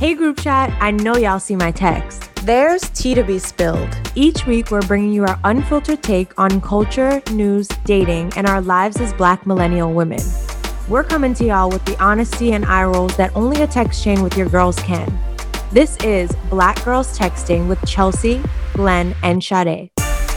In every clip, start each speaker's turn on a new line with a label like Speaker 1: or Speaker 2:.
Speaker 1: Hey group chat, I know y'all see my text.
Speaker 2: There's tea to be spilled.
Speaker 1: Each week, we're bringing you our unfiltered take on culture, news, dating, and our lives as Black millennial women. We're coming to y'all with the honesty and eye rolls that only a text chain with your girls can. This is Black Girls Texting with Chelsea, Glenn, and Sade.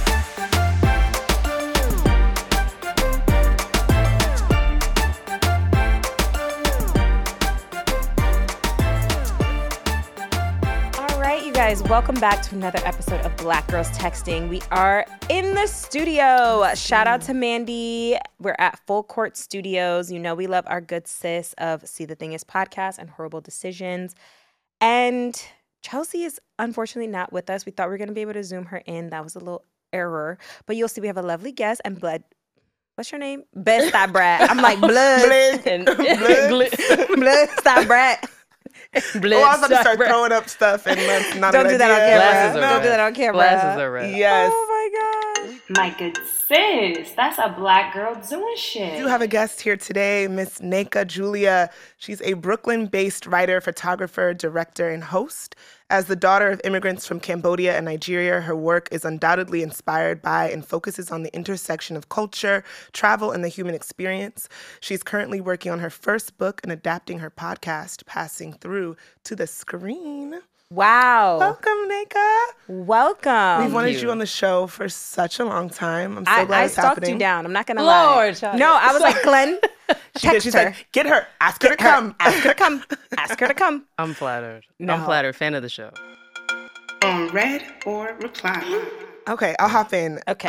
Speaker 2: Guys, welcome back to another episode of Black Girls Texting. We are in the studio. Shout out to Mandy. We're at Full Court Studios. You know we love our good sis of See the Thing Is podcast and Horrible Decisions. And Chelsea is unfortunately not with us. We thought we were going to be able to Zoom her in. That was a little error. But you'll see we have a lovely guest and Blood. What's your name? Best Stop Brat. I'm like Blood. Blood Stop Brat.
Speaker 3: I was about to start throwing up stuff and
Speaker 2: don't do that on camera.
Speaker 4: Don't do that on camera. Glasses are red.
Speaker 3: Yes.
Speaker 2: Oh my gosh.
Speaker 5: My good sis, that's a Black girl doing shit.
Speaker 3: We do have a guest here today, Miss Nneka Julia. She's a Brooklyn-based writer, photographer, director, and host. As the daughter of immigrants from Cambodia and Nigeria, her work is undoubtedly inspired by and focuses on the intersection of culture, travel, and the human experience. She's currently working on her first book and adapting her podcast, Passing Through, to the screen.
Speaker 2: Wow.
Speaker 3: Welcome, Nneka.
Speaker 2: Welcome.
Speaker 3: We've wanted you on the show for such a long time. I'm so glad
Speaker 2: I
Speaker 3: it's
Speaker 2: stalked
Speaker 3: happening.
Speaker 2: you down. I'm not going to lie. No, I was like, Glenn, text
Speaker 3: She
Speaker 2: her.
Speaker 3: said, get her. Ask her to come.
Speaker 2: Ask her to come. Ask her to come.
Speaker 4: I'm flattered.
Speaker 2: No.
Speaker 4: I'm flattered. Fan of the show.
Speaker 6: On read or reply.
Speaker 3: Okay, I'll hop in.
Speaker 2: Okay.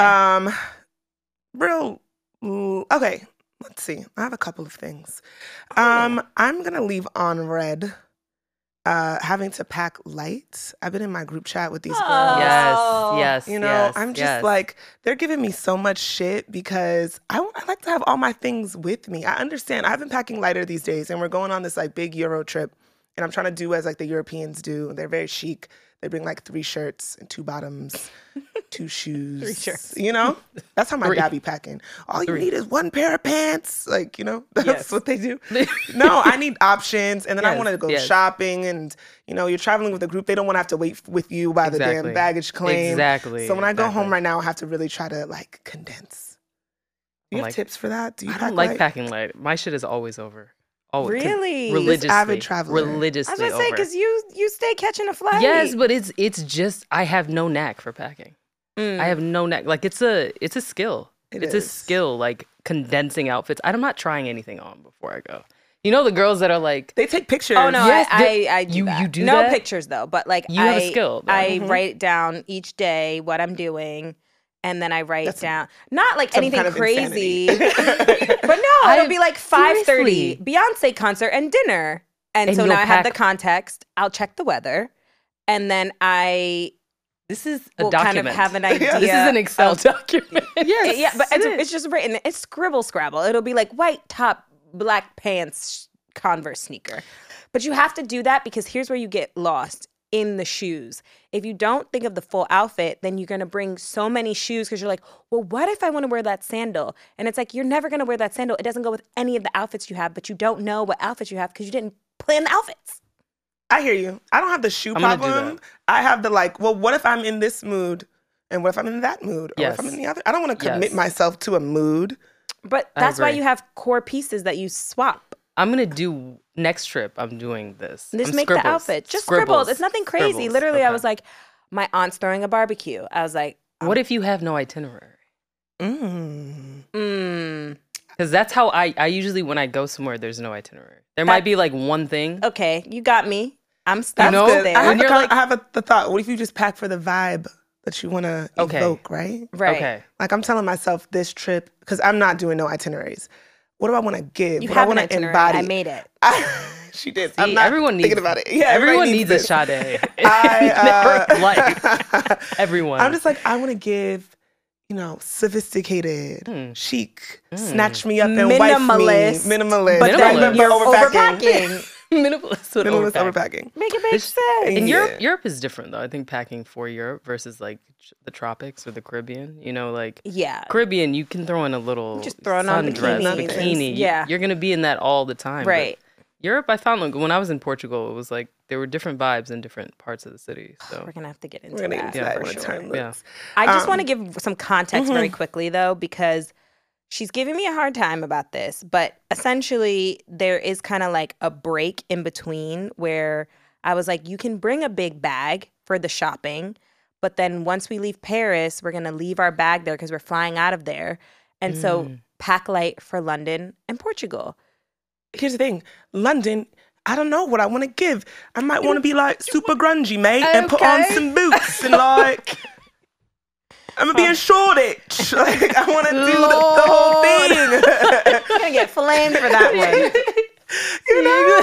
Speaker 3: Okay, let's see. I have a couple of things. I'm going to leave on red. Having to pack light. I've been in my group chat with these girls.
Speaker 4: Yes.
Speaker 3: You know, I'm just like, they're giving me so much shit because I like to have all my things with me. I understand. I've been packing lighter these days and we're going on this like big Euro trip and I'm trying to do as like the Europeans do. They're very chic. They bring like 3 shirts and 2 bottoms, 2 shoes.
Speaker 2: 3 shirts.
Speaker 3: You know? That's how my dad be packing. All you need is 1 pair of pants. Like, you know, that's what they do. No, I need options. And then I want to go shopping and, you know, you're traveling with a group. They don't want to have to wait with you by the damn baggage claim.
Speaker 4: Exactly.
Speaker 3: So when I go home right now, I have to really try to like condense. Do you have tips for that? Do you
Speaker 4: I don't like packing light. My shit is always over. Always.
Speaker 2: Really?
Speaker 4: Religiously.
Speaker 3: This avid traveler.
Speaker 4: Religiously
Speaker 2: I was going to say, because you stay catching a flight.
Speaker 4: Yes, but it's just, I have no knack for packing. I have no knack. Like, it's a skill. It's a skill, like, condensing outfits. I'm not trying anything on before I go. You know the girls that are like...
Speaker 3: They take pictures.
Speaker 2: Oh, no,
Speaker 4: yes,
Speaker 2: I do
Speaker 4: you,
Speaker 2: that.
Speaker 4: you do
Speaker 2: no
Speaker 4: that?
Speaker 2: pictures, though. But, like,
Speaker 4: You have a skill, though.
Speaker 2: I write down each day what I'm doing. And then I write down, not like anything
Speaker 3: kind of
Speaker 2: crazy, but no, it'll be like 5:30, Beyonce concert and dinner. And so now I have the context. I'll check the weather. And then
Speaker 4: This is
Speaker 2: will
Speaker 4: a document.
Speaker 2: kind of have an idea.
Speaker 4: This is an Excel document.
Speaker 2: Yeah, but it's just written. It's scribble scrabble. It'll be like white top, black pants, Converse sneaker. But you have to do that because here's where you get lost. In the shoes. If you don't think of the full outfit, then you're going to bring so many shoes because you're like, well, what if I want to wear that sandal? And it's like, you're never going to wear that sandal. It doesn't go with any of the outfits you have, but you don't know what outfits you have because you didn't plan the outfits.
Speaker 3: I hear you. I don't have the shoe problem. I have the like, well, what if I'm in this mood? And what if I'm in that mood? Or what if I'm in the other? I don't want to commit myself to a mood.
Speaker 2: But that's why you have core pieces that you swap.
Speaker 4: I'm going to do, next trip, I'm doing this.
Speaker 2: Just make the outfit. Just scribbles. It's nothing crazy.
Speaker 4: Scribbles.
Speaker 2: Literally, I was like, my aunt's throwing a barbecue. I was like,
Speaker 4: what if you have no itinerary? Because that's how I usually, when I go somewhere, there's no itinerary. There might be like one thing.
Speaker 2: Okay, you got me. I'm stuck there.
Speaker 3: I have the thought, what if you just pack for the vibe that you want to evoke, right?
Speaker 2: Right.
Speaker 4: Okay.
Speaker 3: Like I'm telling myself this trip, because I'm not doing no itineraries. What do I want to give?
Speaker 2: You
Speaker 3: what
Speaker 2: have
Speaker 3: I want
Speaker 2: an
Speaker 3: to
Speaker 2: itinerary.
Speaker 3: embody?
Speaker 2: I made it.
Speaker 3: She did.
Speaker 4: See,
Speaker 3: I'm not
Speaker 4: everyone
Speaker 3: thinking
Speaker 4: needs,
Speaker 3: about it. Yeah,
Speaker 4: everyone needs a
Speaker 3: this.
Speaker 4: Sade. Everyone.
Speaker 3: I'm just like, I want to give, you know, sophisticated, chic, snatch me up and wife me. Minimalist.
Speaker 2: But then you're overpacking.
Speaker 4: Minimalist
Speaker 3: overpacking.
Speaker 2: Make it make sense.
Speaker 4: And Europe is different though. I think packing for Europe versus like the tropics or the Caribbean. You know, like Caribbean, you can throw in a little
Speaker 2: just throwing on
Speaker 4: sundress, bikini.
Speaker 2: Yeah,
Speaker 4: You're gonna be in that all the time.
Speaker 2: Right.
Speaker 4: Europe, I found like when I was in Portugal, it was like there were different vibes in different parts of the city. So
Speaker 2: We're gonna have to get into
Speaker 3: We're gonna
Speaker 2: that
Speaker 3: get into that
Speaker 2: for
Speaker 3: when
Speaker 2: sure.
Speaker 3: time looks.
Speaker 2: I just want to give some context very quickly, though, because she's giving me a hard time about this. But essentially, there is kind of like a break in between where I was like, you can bring a big bag for the shopping, but then once we leave Paris, we're going to leave our bag there because we're flying out of there. And so pack light for London and Portugal.
Speaker 3: Here's the thing. London, I don't know what I want to give. I might want to be like super grungy, mate, and put on some boots and like... I'm gonna be in Shoreditch. Like, I want to do the whole thing.
Speaker 2: You're going to get flamed for that one.
Speaker 3: You know,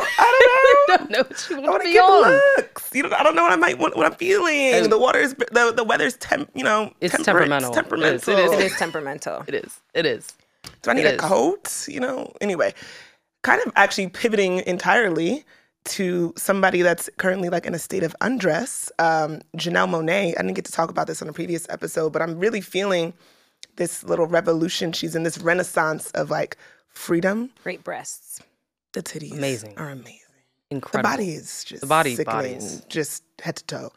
Speaker 3: I
Speaker 4: don't know what you
Speaker 3: I
Speaker 4: want
Speaker 3: want
Speaker 4: to
Speaker 3: to
Speaker 4: be on.
Speaker 3: give looks. You know, I don't know what I might want, what I'm feeling. The water's, the weather's,
Speaker 4: It's
Speaker 3: temperate.
Speaker 4: temperamental.
Speaker 3: It's temperamental.
Speaker 2: It is temperamental.
Speaker 4: It is.
Speaker 3: Do I need a coat? You know, anyway, kind of actually pivoting entirely to somebody that's currently like in a state of undress, Janelle Monáe. I didn't get to talk about this on a previous episode, but I'm really feeling this little revolution. She's in this renaissance of like freedom.
Speaker 2: Great breasts.
Speaker 3: The titties
Speaker 4: Amazing.
Speaker 3: are amazing.
Speaker 4: Incredible.
Speaker 3: The body is just
Speaker 4: body
Speaker 3: sickening,
Speaker 4: is
Speaker 3: just head to toe.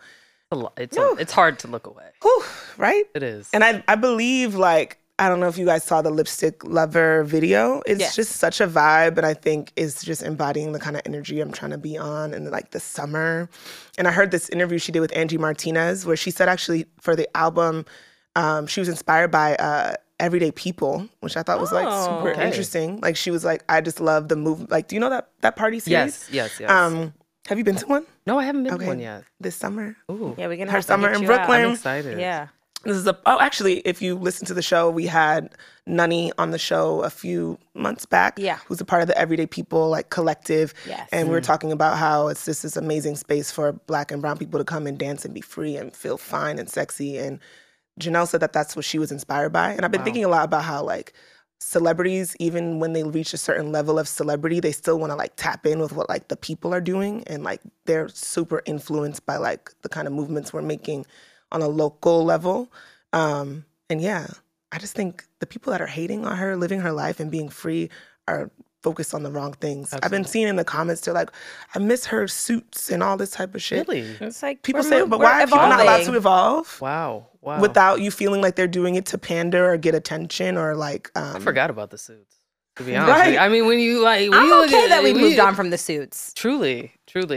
Speaker 4: It's hard to look away.
Speaker 3: Whew, right?
Speaker 4: It is.
Speaker 3: And I believe, like, I don't know if you guys saw the Lipstick Lover video. It's
Speaker 2: Yes.
Speaker 3: just such a vibe, and I think it's just embodying the kind of energy I'm trying to be on in like the summer. And I heard this interview she did with Angie Martinez where she said actually for the album, she was inspired by Everyday People, which I thought was like super interesting. Like she was like, I just love the move. Like, do you know that party series?
Speaker 4: Yes.
Speaker 3: Have you been to one?
Speaker 4: No, I haven't been to one yet.
Speaker 3: This summer?
Speaker 4: Ooh.
Speaker 2: Yeah, we're going to
Speaker 3: Her
Speaker 2: have to
Speaker 3: summer
Speaker 2: get
Speaker 3: in
Speaker 2: you out.
Speaker 3: Brooklyn.
Speaker 4: I'm excited.
Speaker 2: Yeah.
Speaker 3: This is actually, if you listen to the show, we had Nunny on the show a few months back.
Speaker 2: Yeah.
Speaker 3: Who's a part of the Everyday People like collective.
Speaker 2: Yes.
Speaker 3: And we were talking about how it's just this amazing space for Black and brown people to come and dance and be free and feel fine and sexy. And Janelle said that that's what she was inspired by. And I've been thinking a lot about how like celebrities, even when they reach a certain level of celebrity, they still want to like tap in with what like the people are doing. And like they're super influenced by like the kind of movements we're making on a local level. And yeah, I just think the people that are hating on her, living her life and being free are focused on the wrong things.
Speaker 4: Absolutely.
Speaker 3: I've been seeing in the comments, they're like, I miss her suits and all this type of shit.
Speaker 4: Really?
Speaker 2: It's like
Speaker 3: People
Speaker 2: we're
Speaker 3: say,
Speaker 2: mov-
Speaker 3: but
Speaker 2: we're
Speaker 3: why are people not allowed
Speaker 2: evolving.
Speaker 3: to evolve?
Speaker 4: Wow.
Speaker 3: Without you feeling like they're doing it to pander or get attention or like...
Speaker 4: I forgot about the suits. To be honest,
Speaker 3: Right.
Speaker 4: with you. I mean, when you like, when
Speaker 2: I'm
Speaker 4: you look
Speaker 2: okay
Speaker 4: at,
Speaker 2: that we
Speaker 4: when
Speaker 2: moved
Speaker 4: you-
Speaker 2: on from the suits.
Speaker 4: Truly.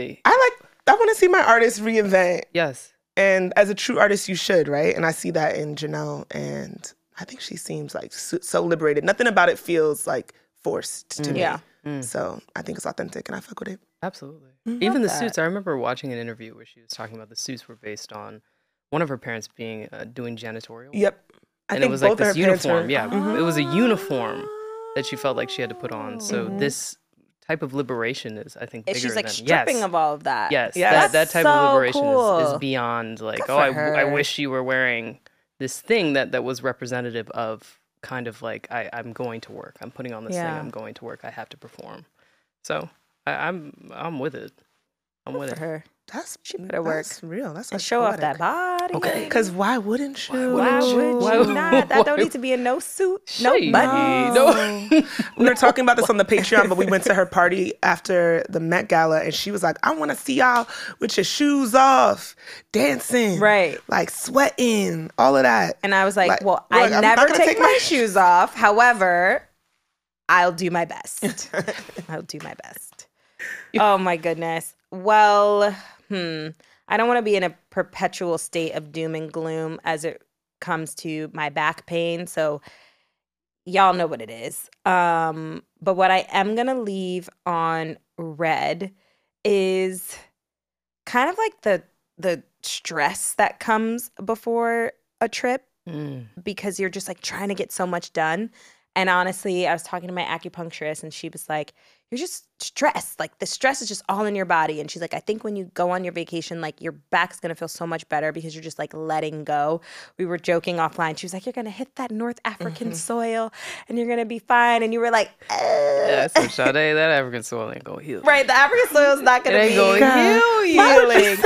Speaker 3: I want to see my artist reinvent.
Speaker 4: Yes.
Speaker 3: And as a true artist, you should, right? And I see that in Janelle, and I think she seems like so liberated. Nothing about it feels like forced to me.
Speaker 2: Yeah.
Speaker 3: So I think it's authentic, and I fuck with it.
Speaker 4: Absolutely. Even the
Speaker 2: that.
Speaker 4: suits. I remember watching an interview where she was talking about the suits were based on one of her parents being doing janitorial.
Speaker 3: Yep.
Speaker 4: And it was like this uniform. Yeah. It was a uniform that she felt like she had to put on. So this type of liberation is, I think, bigger
Speaker 2: She's like
Speaker 4: than
Speaker 2: stripping
Speaker 4: yes.
Speaker 2: of all of that.
Speaker 4: Yes,
Speaker 3: Yes.
Speaker 4: that type
Speaker 2: so
Speaker 4: of liberation
Speaker 2: cool.
Speaker 4: is beyond like,
Speaker 2: Good
Speaker 4: oh,
Speaker 2: for
Speaker 4: I
Speaker 2: her.
Speaker 4: wish you were wearing this thing that was representative of kind of like, I'm going to work. I'm putting on this thing.
Speaker 2: Yeah.
Speaker 4: I'm going to work. I have to perform. So I'm with it. I'm with
Speaker 2: For
Speaker 4: it.
Speaker 2: her.
Speaker 3: She
Speaker 2: better work.
Speaker 3: That's real. That's
Speaker 2: And
Speaker 3: like
Speaker 2: show off that
Speaker 3: poetic.
Speaker 2: body.
Speaker 4: Okay.
Speaker 3: Because why wouldn't you?
Speaker 2: Why would you
Speaker 4: Why-
Speaker 2: not? That don't
Speaker 4: why-
Speaker 2: need to be a no suit, no
Speaker 4: Shade.
Speaker 2: buttons.
Speaker 4: No.
Speaker 3: We were talking about this on the Patreon, but we went to her party after the Met Gala, and she was like, I want to see y'all with your shoes off, dancing.
Speaker 2: Right.
Speaker 3: Like sweating, all of that.
Speaker 2: And I was like,
Speaker 3: Like,
Speaker 2: well,
Speaker 3: look,
Speaker 2: I
Speaker 3: I'm not
Speaker 2: never
Speaker 3: gonna
Speaker 2: take
Speaker 3: take
Speaker 2: my
Speaker 3: my
Speaker 2: shoes off. However, I'll do my best. I'll do my best. Oh my goodness. Well, I don't want to be in a perpetual state of doom and gloom as it comes to my back pain. So y'all know what it is. But what I am going to leave on red is kind of like the stress that comes before a trip because you're just like trying to get so much done. And honestly, I was talking to my acupuncturist and she was like, you're just stressed. Like the stress is just all in your body. And she's like, I think when you go on your vacation, like your back's going to feel so much better because you're just like letting go. We were joking offline. She was like, you're going to hit that North African soil and you're going to be fine. And you were like,
Speaker 4: Yeah, so Sade, that African soil ain't gonna heal.
Speaker 2: right, the African soil is not going to
Speaker 4: It
Speaker 2: be
Speaker 4: ain't gonna heal you.
Speaker 2: healing.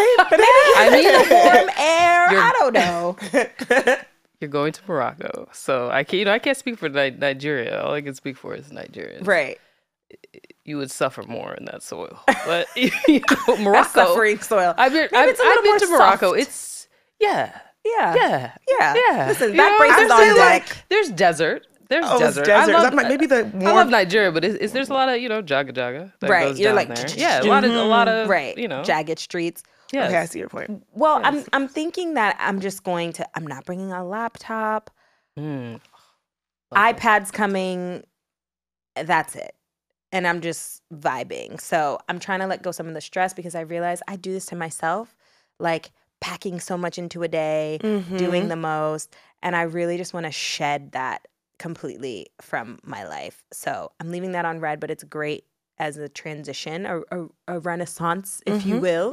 Speaker 2: I mean, warm air.
Speaker 4: You're-
Speaker 2: I don't know.
Speaker 4: You're going to Morocco, so I can't speak for Nigeria. All I can speak for is Nigerians.
Speaker 2: Right.
Speaker 4: you would suffer more in that soil. But Morocco,
Speaker 2: That suffering soil.
Speaker 4: I've been
Speaker 2: Maybe it's a little
Speaker 4: been
Speaker 2: more
Speaker 4: to Morocco.
Speaker 2: soft.
Speaker 4: It's yeah.
Speaker 2: Listen,
Speaker 4: You
Speaker 2: that
Speaker 4: know,
Speaker 2: brace is
Speaker 4: there's
Speaker 2: on
Speaker 4: like-
Speaker 2: deck.
Speaker 4: There's desert. There's
Speaker 3: Oh, it's
Speaker 4: desert.
Speaker 3: desert.
Speaker 4: I
Speaker 3: Is
Speaker 4: love,
Speaker 3: that maybe the
Speaker 4: I love
Speaker 3: more
Speaker 4: Nigeria, but there's a lot of jaga jaga that
Speaker 2: Right,
Speaker 4: goes
Speaker 2: you're
Speaker 4: down
Speaker 2: like,
Speaker 4: there. Yeah, a lot of
Speaker 2: Right.
Speaker 4: you know.
Speaker 2: Jagged streets.
Speaker 4: Yes.
Speaker 3: Okay, I see your point.
Speaker 2: Well, I'm thinking that I'm not bringing a laptop.
Speaker 4: Mm.
Speaker 2: iPad's coming. That's it. And I'm just vibing. So I'm trying to let go some of the stress because I realize I do this to myself, like packing so much into a day, doing the most. And I really just want to shed that completely from my life. So I'm leaving that on red, but it's great as a transition, a renaissance, if you will.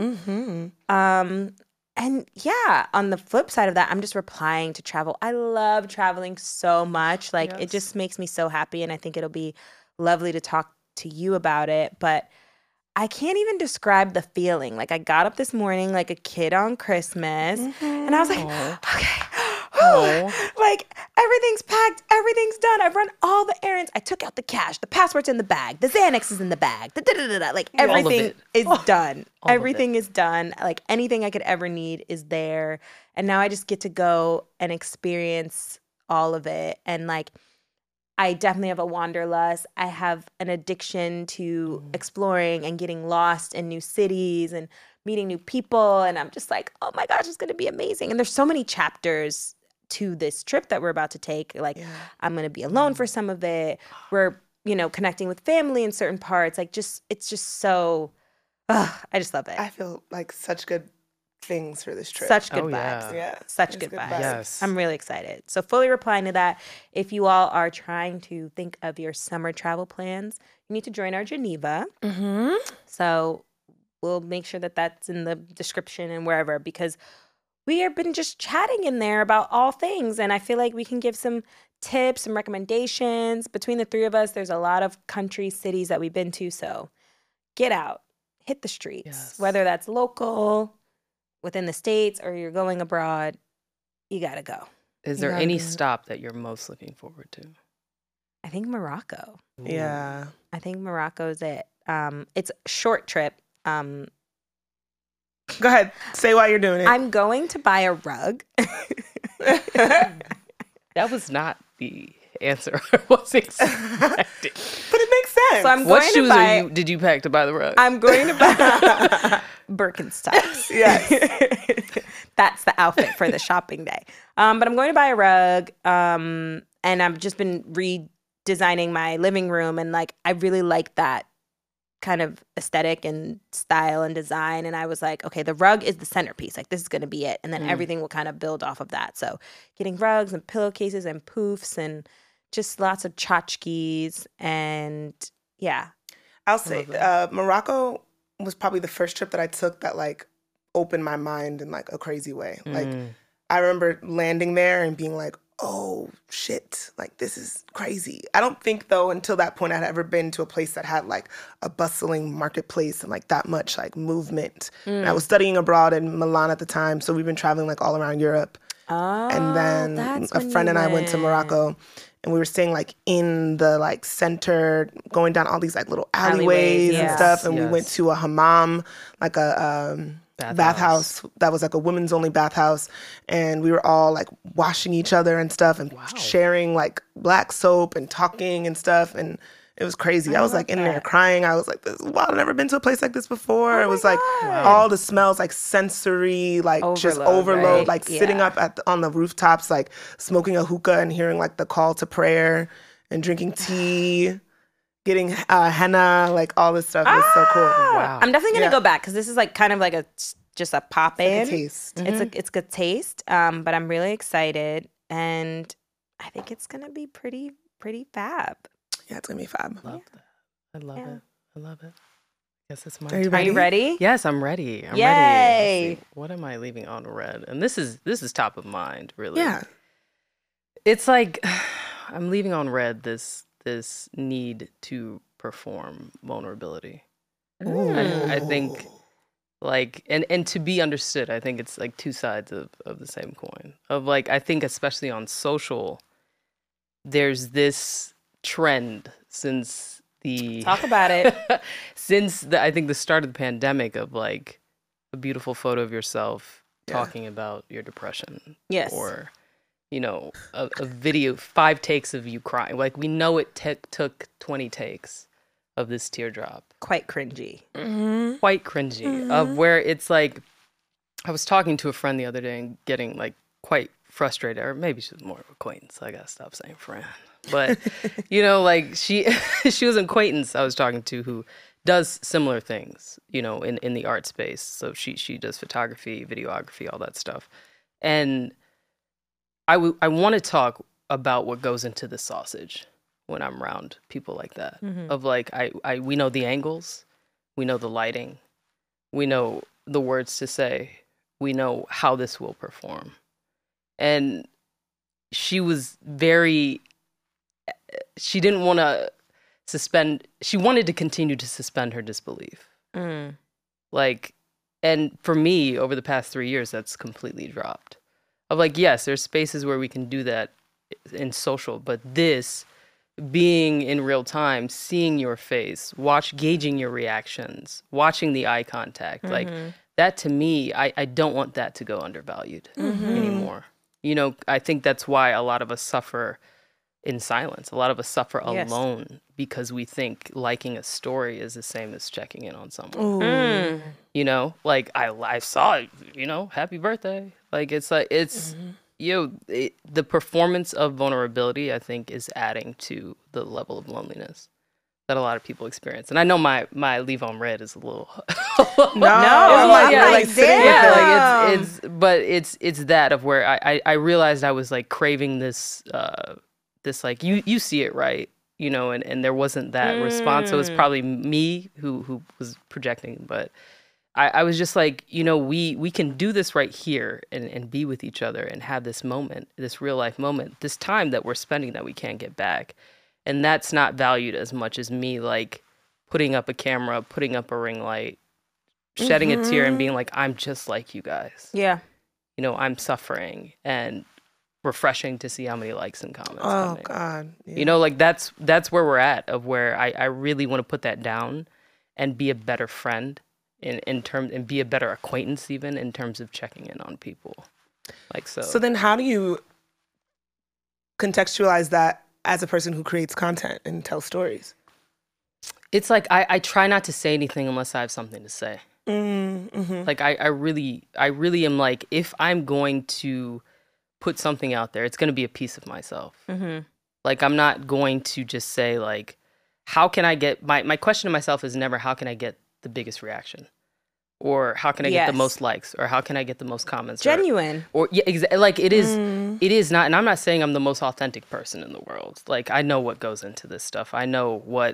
Speaker 2: And yeah, on the flip side of that, I'm just replying to travel. I love traveling so much. Like it just makes me so happy. And I think it'll be lovely to talk to you about it. But I can't even describe the feeling. Like I got up this morning like a kid on Christmas and I was like, okay. Like everything's packed, everything's done. I've run all the errands. I took out the cash, the passport's in the bag, the Xanax is in the bag, like everything is done. Everything is done. Like anything I could ever need is there. And now I just get to go and experience all of it. And like I definitely have a wanderlust. I have an addiction to exploring and getting lost in new cities and meeting new people. And I'm just like, oh my gosh, it's going to be amazing. And there's so many chapters to this trip that we're about to take. Like I'm going to be alone for some of it. We're, connecting with family in certain parts. Like it's just so, I just love it.
Speaker 3: I feel like such good things for this trip.
Speaker 2: Such good vibes.
Speaker 3: Yeah.
Speaker 2: Such
Speaker 3: It's
Speaker 2: good
Speaker 3: good
Speaker 2: vibes.
Speaker 3: vibes.
Speaker 4: Yes.
Speaker 2: I'm really excited. So fully replying to that, if you all are trying to think of your summer travel plans, you need to join our Geneva. So we'll make sure that that's in the description and wherever, because we have been just chatting in there about all things. And I feel like we can give some tips, some recommendations. Between the three of us, there's a lot of countries, cities that we've been to. So get out, hit the streets, whether that's local, within the States, or you're going abroad, you got to go.
Speaker 4: Is there any stop that you're most looking forward to?
Speaker 2: I think Morocco.
Speaker 3: Yeah.
Speaker 2: I think Morocco's it. It's a short trip.
Speaker 3: Go ahead. Say why you're doing it.
Speaker 2: I'm going to buy a rug.
Speaker 4: That was not the answer I was expecting.
Speaker 3: But it makes sense.
Speaker 2: So I'm
Speaker 4: What
Speaker 2: going
Speaker 4: shoes
Speaker 2: to buy.
Speaker 4: did you pack to buy the rug?
Speaker 2: I'm going to buy Birkenstocks.
Speaker 3: Yes.
Speaker 2: That's the outfit for the shopping day. But I'm going to buy a rug. And I've just been redesigning my living room, and like I really like that kind of aesthetic and style and design. And I was like, okay, the rug is the centerpiece. Like this is going to be it. And then everything will kind of build off of that. So getting rugs and pillowcases and poofs and just lots of tchotchkes. And yeah.
Speaker 3: I'll say Morocco was probably the first trip that I took that like opened my mind in like a crazy way. Like I remember landing there and being like, oh shit, like this is crazy. I don't think though until that point I'd ever been to a place that had like a bustling marketplace and like that much like movement. And I was studying abroad in Milan at the time, so we've been traveling like all around Europe. And then a friend and I went to Morocco, and we were staying like in the like center, going down all these like little alleyways and stuff. And we went to a hammam, like a bathhouse that was like a women's only bathhouse, and we were all like washing each other and stuff and sharing like black soap and talking and stuff, and it was crazy. I was like in there crying. I was like, this is wild. I've never been to a place like this before. It was like all the smells, like sensory, like just overload, right? Like sitting up on the rooftops, like smoking a hookah and hearing like the call to prayer and drinking tea. Getting henna, like all this stuff is so cool.
Speaker 2: Wow. I'm definitely gonna go back because this is like kind of like just a pop in.
Speaker 3: Like a taste.
Speaker 2: It's good taste. But I'm really excited, and I think it's gonna be pretty fab.
Speaker 3: Yeah, it's gonna be fab.
Speaker 4: I love it. Guess it's my
Speaker 3: Are you
Speaker 4: time.
Speaker 2: Are you ready?
Speaker 4: Yes, I'm ready. I'm
Speaker 2: Yay!
Speaker 4: ready. Let's see. What am I leaving on red? And this is top of mind, really.
Speaker 3: Yeah.
Speaker 4: It's like I'm leaving on red this need to perform vulnerability. I think like and to be understood, I think it's like two sides of the same coin. Of like I think especially on social, there's this trend since
Speaker 2: Talk about it.
Speaker 4: Since I think the start of the pandemic, of like a beautiful photo of yourself talking about your depression.
Speaker 2: Yes.
Speaker 4: Or, a video, 5 takes of you crying. Like, we know it took 20 takes of this teardrop.
Speaker 2: Quite cringy.
Speaker 4: Quite cringy. Of where it's like, I was talking to a friend the other day and getting like quite frustrated, or maybe she was more of an acquaintance. I gotta stop saying friend. But, like she was an acquaintance I was talking to who does similar things, in the art space. So she does photography, videography, all that stuff. And I want to talk about what goes into the sausage when I'm around people like that. Of like, we know the angles, we know the lighting, we know the words to say, we know how this will perform. And she didn't want to she wanted to continue to suspend her disbelief. Like, and for me, over the past 3 years, that's completely dropped. Of like, yes, there's spaces where we can do that in social, but this, being in real time, seeing your face, gauging your reactions, watching the eye contact, like that to me, I don't want that to go undervalued anymore. I think that's why a lot of us suffer in silence. A lot of us suffer alone because we think liking a story is the same as checking in on someone. Like I saw it, happy birthday. Like it's the performance of vulnerability, I think, is adding to the level of loneliness that a lot of people experience. And I know my leave on red is a little it's that of where I realized I was like craving this like you see it, right, and there wasn't that response. So it was probably me who was projecting, but I was just like, we can do this right here and be with each other and have this moment, this real life moment, this time that we're spending that we can't get back. And that's not valued as much as me, like, putting up a camera, putting up a ring light, shedding a tear and being like, I'm just like you guys.
Speaker 2: Yeah.
Speaker 4: I'm suffering, and refreshing to see how many likes and comments.
Speaker 3: Oh, God.
Speaker 4: Yeah. Like, that's where we're at, of where I really want to put that down and be a better friend in terms, and be a better acquaintance even in terms of checking in on people. Like, so
Speaker 3: then how do you contextualize that as a person who creates content and tells stories?
Speaker 4: It's like I try not to say anything unless I have something to say. Like I really am like, if I'm going to put something out there, it's going to be a piece of myself. Like, I'm not going to just say like, how can I get my question to myself is never how can I get the biggest reaction, or how can I get the most likes, or how can I get the most comments,
Speaker 2: genuine,
Speaker 4: or like it is not. And I'm not saying I'm the most authentic person in the world. Like, I know what goes into this stuff. I know what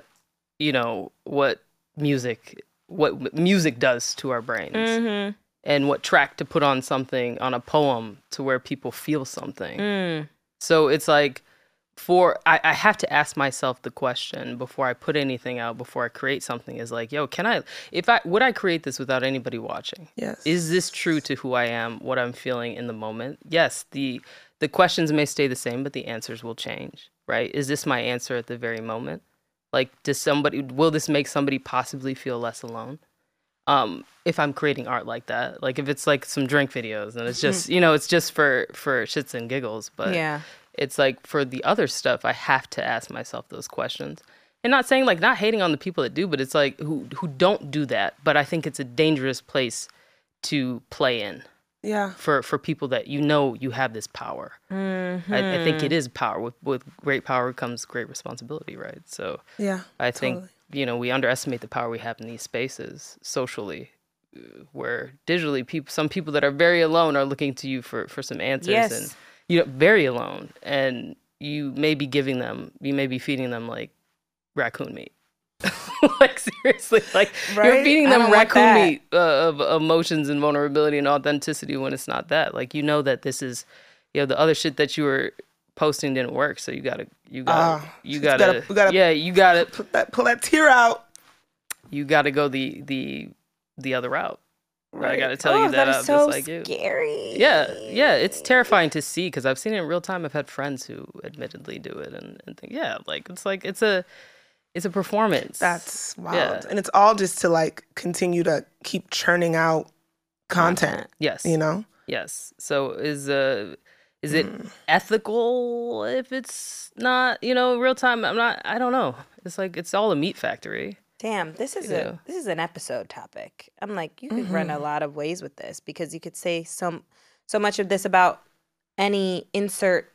Speaker 4: music does to our brains, and what track to put on something, on a poem, to where people feel something. So it's like, I have to ask myself the question before I put anything out, before I create something, is like, yo, would I create this without anybody watching?
Speaker 3: Yes.
Speaker 4: Is this true to who I am, what I'm feeling in the moment? Yes, the questions may stay the same, but the answers will change, right? Is this my answer at the very moment? Like, will this make somebody possibly feel less alone? If I'm creating art like that, like if it's like some drink videos and it's just, it's just for shits and giggles, but yeah. It's like, for the other stuff, I have to ask myself those questions. And not saying, like, not hating on the people that do, but it's like, who don't do that. But I think it's a dangerous place to play in.
Speaker 3: Yeah.
Speaker 4: For people that you have this power. I think it is power. With great power comes great responsibility, right? So
Speaker 3: yeah,
Speaker 4: I think, we underestimate the power we have in these spaces socially, where digitally some people that are very alone are looking to you for some answers.
Speaker 2: Yes.
Speaker 4: And very alone, and you may be feeding them like raccoon meat. Like, seriously, like,
Speaker 3: right?
Speaker 4: You're feeding them raccoon meat of emotions and vulnerability and authenticity, when it's not that. Like, that this is, the other shit that you were posting didn't work, so you gotta
Speaker 3: pull that tear out.
Speaker 4: You gotta go the other route.
Speaker 3: Right.
Speaker 4: I got to tell you that
Speaker 2: is so
Speaker 4: just like
Speaker 2: scary.
Speaker 4: Yeah, it's terrifying to see, because I've seen it in real time. I've had friends who admittedly do it and think, it's It's a performance.
Speaker 3: That's wild.
Speaker 4: Yeah.
Speaker 3: And it's all just to like continue to keep churning out content.
Speaker 4: Yes.
Speaker 3: You know?
Speaker 4: Yes. So is it ethical if it's not, real time? I don't know. It's like it's all a meat factory.
Speaker 2: Damn, this is an episode topic. I'm like, you could run a lot of ways with this because you could say so much of this about any insert,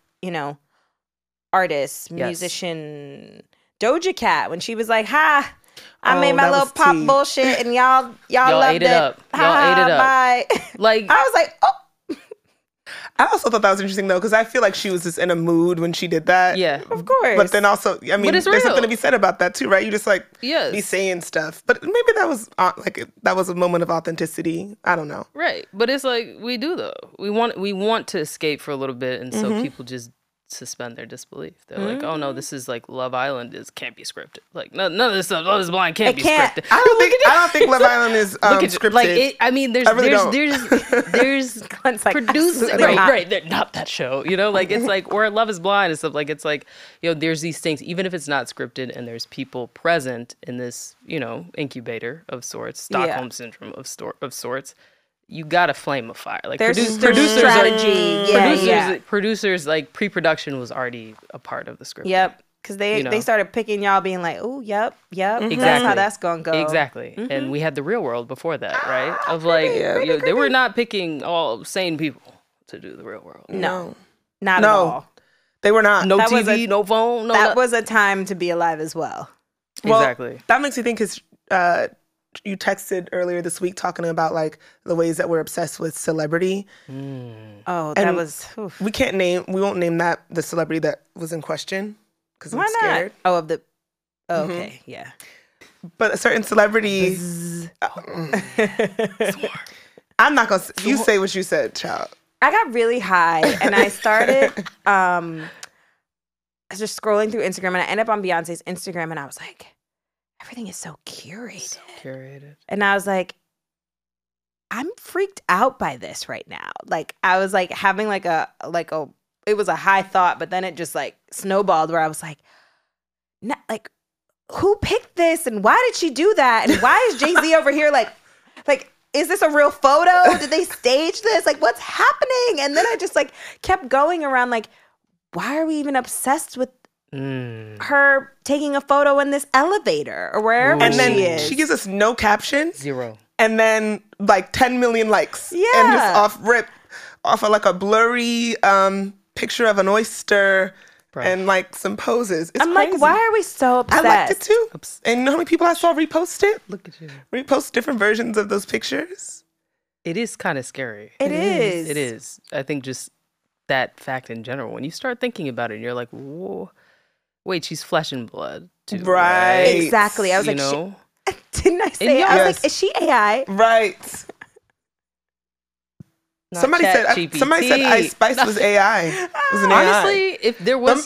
Speaker 2: artist, musician, Doja Cat when she was like, "Ha, I made my little pop bullshit and y'all loved
Speaker 4: ate it up.
Speaker 2: Y'all ate it up. Bye."
Speaker 4: Like
Speaker 2: I was like, oh.
Speaker 3: I also thought that was interesting though, because I feel like she was just in a mood when she did that.
Speaker 4: Yeah,
Speaker 2: of course.
Speaker 3: But then also, I mean, there's something to be said about that too, right? You just like be saying stuff, but maybe that was that was a moment of authenticity. I don't know.
Speaker 4: Right, but it's like we do though. We want to escape for a little bit, and so people just suspend their disbelief. They're like, oh no, this is like Love Island can't be scripted. Like none of this stuff, Love is Blind can't be scripted.
Speaker 3: I don't think Love Island is scripted.
Speaker 4: Like there's producers, right? They're not that show, Like it's like where Love is Blind and stuff. Like it's like there's these things, even if it's not scripted, and there's people present in this incubator of sorts, Stockholm syndrome of sorts. You got a flame of fire. Like
Speaker 2: there's
Speaker 4: producers
Speaker 2: strategy.
Speaker 4: Producers like pre-production was already a part of the script.
Speaker 2: Yep, because they started picking y'all, being like, "Oh, yep,
Speaker 4: exactly.
Speaker 2: That's how that's gonna go."
Speaker 4: Exactly, and we had the Real World before that, right? Of like, they were not picking all sane people to do the Real World.
Speaker 2: No, not at all.
Speaker 3: They were not.
Speaker 4: No TV, no phone.
Speaker 2: That was a time to be alive as well.
Speaker 4: Exactly.
Speaker 3: That makes me think because you texted earlier this week talking about like the ways that we're obsessed with celebrity.
Speaker 2: Oh, that was. Oof.
Speaker 3: We won't name that the celebrity that was in question because I'm scared.
Speaker 2: Oh, okay, yeah.
Speaker 3: But a certain celebrity. I'm not gonna. You say what you said, child.
Speaker 2: I got really high and I started just scrolling through Instagram and I ended up on Beyonce's Instagram and I was like, everything is so curated. And I was like, I'm freaked out by this right now. Like I was like having it was a high thought, but then it just like snowballed where I was like, who picked this and why did she do that? And why is Jay-Z over here like, is this a real photo? Did they stage this? Like, what's happening? And then I just like kept going around like, why are we even obsessed with her taking a photo in this elevator or wherever
Speaker 3: and then
Speaker 2: she is?
Speaker 3: She gives us no caption.
Speaker 4: 0.
Speaker 3: And then like 10 million likes.
Speaker 2: Yeah.
Speaker 3: And just off of like a blurry picture of an oyster. Bro. And like some poses.
Speaker 2: I'm crazy. Like, why are we so obsessed?
Speaker 3: I liked it too. And you know how many people I saw repost it?
Speaker 4: Look at you.
Speaker 3: Repost different versions of those pictures.
Speaker 4: It is kind of scary.
Speaker 2: It is.
Speaker 4: It is. I think just that fact in general, when you start thinking about it, and you're like, whoa, wait, she's flesh and blood too.
Speaker 3: Right.
Speaker 2: Exactly. I was didn't I say it? I was like, is she AI?
Speaker 3: Right. Somebody said Ice Spice was AI. Was an
Speaker 4: Honestly,
Speaker 3: AI.
Speaker 4: if there was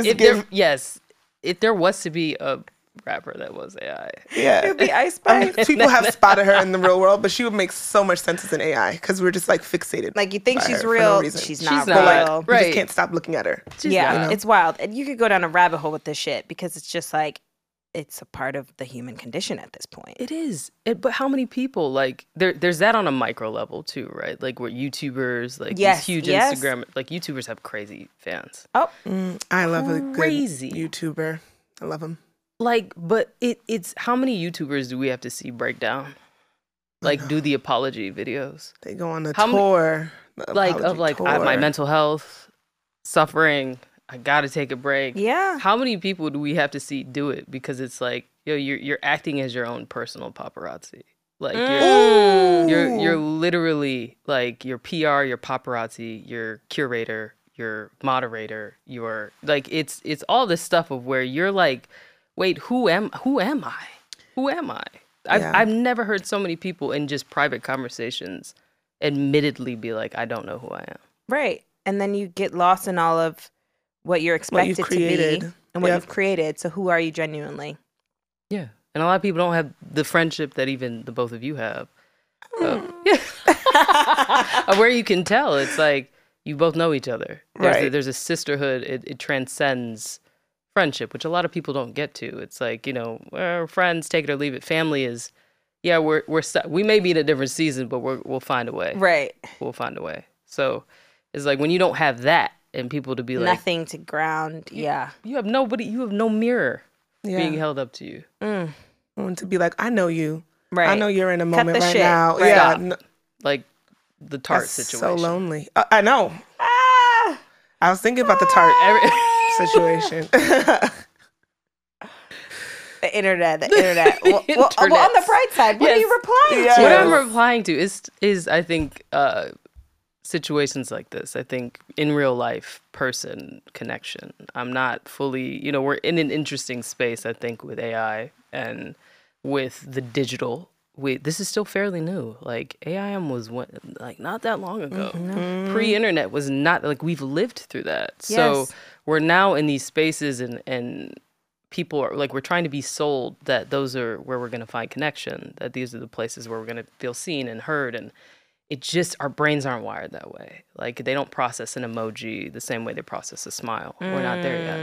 Speaker 4: if there was to be a rapper that was AI,
Speaker 3: it
Speaker 2: would be Ice Spice.
Speaker 3: People have spotted her in the real world, but she would make so much sense as an AI because we're just like fixated.
Speaker 2: Like you think she's real, she's not real.
Speaker 3: Like, right. You just can't stop looking at her.
Speaker 2: It's wild, and you could go down a rabbit hole with this shit because it's just like. It's a part of the human condition at this point.
Speaker 4: It is. But how many people, like, there's that on a micro level, too, right? Like, where YouTubers, like, these huge Instagram, like, YouTubers have crazy fans.
Speaker 2: Oh.
Speaker 3: I love a good YouTuber. I love him.
Speaker 4: Like, but it's, how many YouTubers do we have to see break down? Like, do the apology videos?
Speaker 3: They go on a tour.
Speaker 4: My mental health, suffering, I gotta take a break.
Speaker 2: Yeah.
Speaker 4: How many people do we have to see do it? Because it's like, you're acting as your own personal paparazzi. Like you're literally like your PR, your paparazzi, your curator, your moderator, your like it's all this stuff of where you're like, wait, who am I? Who am I? I've never heard so many people in just private conversations admittedly be like, I don't know who I am.
Speaker 2: Right. And then you get lost in all of what you're expected to be and what you've created. So who are you genuinely?
Speaker 4: Yeah. And a lot of people don't have the friendship that even the both of you have. Where you can tell it's like you both know each other. There's a sisterhood. It transcends friendship, which a lot of people don't get to. It's like, we're friends, take it or leave it. Family is, yeah, we may be in a different season, but we'll find a way.
Speaker 2: Right.
Speaker 4: We'll find a way. So it's like when you don't have that and people to be like,
Speaker 2: nothing to ground. Yeah.
Speaker 4: You have nobody, you have no mirror being held up to you.
Speaker 3: And to be like, I know you.
Speaker 2: Right.
Speaker 3: I know you're in a moment right
Speaker 2: shit.
Speaker 3: now.
Speaker 2: Right.
Speaker 3: Yeah.
Speaker 4: Stop. Like the Tarte
Speaker 3: That's
Speaker 4: situation.
Speaker 3: so lonely. I know. I was thinking about the Tarte situation.
Speaker 2: The internet. Well, on the bright side, what are you replying to?
Speaker 4: What I'm replying to is I think situations like this. I think in real life, person connection. I'm not fully, we're in an interesting space, I think, with AI and with the digital. This is still fairly new. Like AIM was not that long ago. Mm-hmm. Pre-internet was not like we've lived through that. Yes. So we're now in these spaces and people are like, we're trying to be sold that those are where we're going to find connection, that these are the places where we're going to feel seen and heard. And it just, our brains aren't wired that way. Like they don't process an emoji the same way they process a smile. We're not